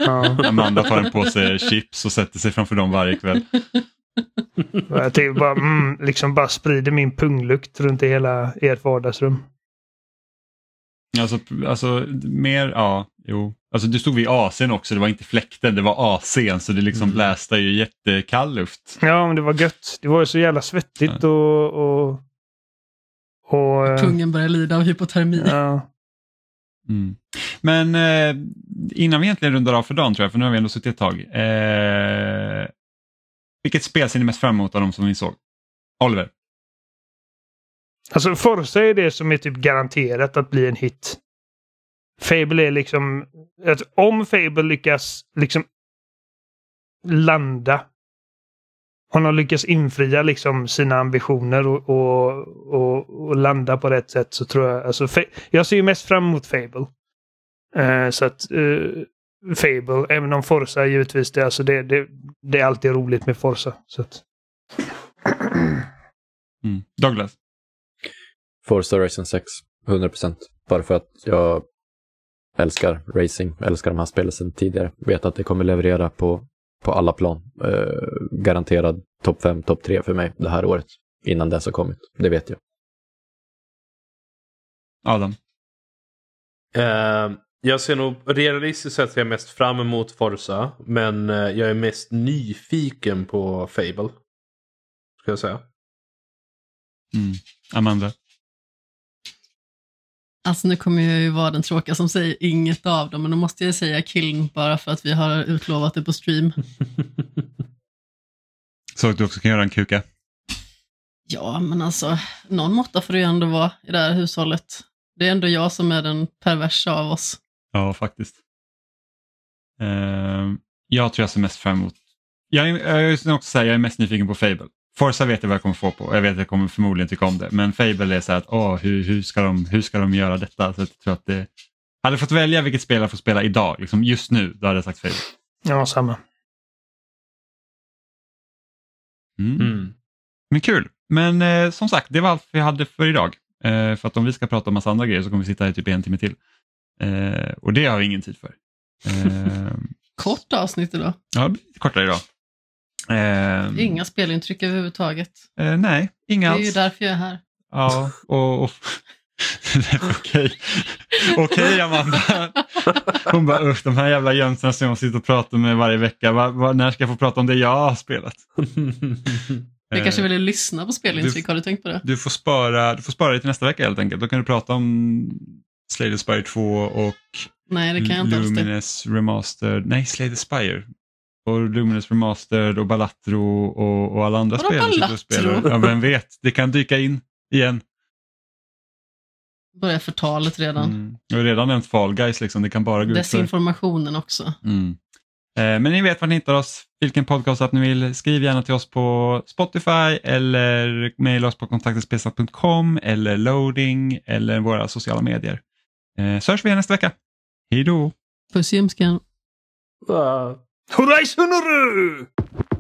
Ja. Amanda tar en påse chips och sätter sig framför dem varje kväll. Jag tänkte bara, mm, liksom bara sprider min punglukt runt i hela ert vardagsrum. Alltså, alltså mer, ja, jo. Alltså du stod vid A C:n också, det var inte fläkten, det var A C:n så det liksom Mm. bläste ju jättekall luft. Ja, men det var gött. Det var ju så jävla svettigt och... och, och eh, Kungen börjar lida av hypotermi. ja. Mm. Men eh, innan vi egentligen rundar av för dagen tror jag, för nu har vi ändå suttit ett tag. Eh, vilket spel ser ni mest fram emot av dem som ni såg? Oliver? Alltså Forza är det som är typ garanterat att bli en hit. Fable är liksom... Att om Fable lyckas liksom landa, om de lyckas infria liksom sina ambitioner och, och, och, och landa på rätt sätt så tror jag... Alltså, jag ser ju mest fram emot Fable. Uh, så att... Uh, Fable, även om Forza givetvis, det, alltså det, det, det är alltid roligt med Forza. Så att... Mm. Douglas? Forza Horizon sex, hundra procent. Bara för att jag älskar racing, älskar de här spelen sedan tidigare. Vet att det kommer leverera på, på alla plan. Eh, garanterad topp fem, topp tre för mig det här året. Innan dess har kommit, det vet jag. Adam? Uh, jag ser nog, realistiskt sett ser jag mest fram emot Forza. Men uh, jag är mest nyfiken på Fable. Ska jag säga. Mm. Amanda? Alltså nu kommer jag ju vara den tråkiga som säger inget av dem, men då måste jag säga Kiln bara för att vi har utlovat det på stream. Så att du också kan göra en kuka? Ja, men alltså någon måtta får det ju ändå vara i det här hushållet. Det är ändå jag som är den perversa av oss. Ja, faktiskt. Uh, jag tror jag ser mest fram emot. Jag är, jag är också säga, jag är mest nyfiken på Fable. Forza vet jag vad jag kommer få på. Jag vet att jag kommer förmodligen tycka om det. Men Fable är så här att åh, hur, hur, ska de, hur ska de göra detta? Så jag tror att det... Hade fått välja vilket spel jag får spela idag. Liksom just nu, då hade jag sagt Fable. Ja, samma. Mm. Mm. Men kul. Men eh, som sagt, det var allt vi hade för idag. Eh, för att om vi ska prata om massa andra grejer så kommer vi sitta här i typ en timme till. Eh, och det har vi ingen tid för. Eh, Kort avsnitt idag. ja, kortare idag. Eh, Inga spelintryck överhuvudtaget. eh, nej, inga Det alls. är ju därför jag är här. Ja, och... och okej. Okej, Amanda. Hon bara, usch, de här jävla jönsarna som jag sitter och pratar med varje vecka. Va, va, när ska jag få prata om det jag har spelat? Jag kanske vill lyssna på spelintryck, du, har du tänkt på det? Du får spara, du får spara det till nästa vecka helt enkelt. Då kan du prata om Slay the Spire två och Nej, det kan jag inte alls det. Luminous Remastered. Nej, Slay the Spire. Och Luminous Remastered och Balatro och, och alla andra Vadå spel. du sitter och Balatro? spelar. Ja, vem vet. Det kan dyka in igen. Börjar förtalet redan. Mm. Jag har redan nämnt Fall Guys, liksom. Det kan bara gå ut för. Desinformationen också. Mm. Eh, men ni vet var ni hittar oss. Vilken podcast att ni vill. Skriv gärna till oss på Spotify eller mejla oss på kontaktetspelsnack punkt com eller loading eller våra sociala medier. Eh, så hörs vi igen nästa vecka. Hej då! Puss i ömskan. Uh. Horizon!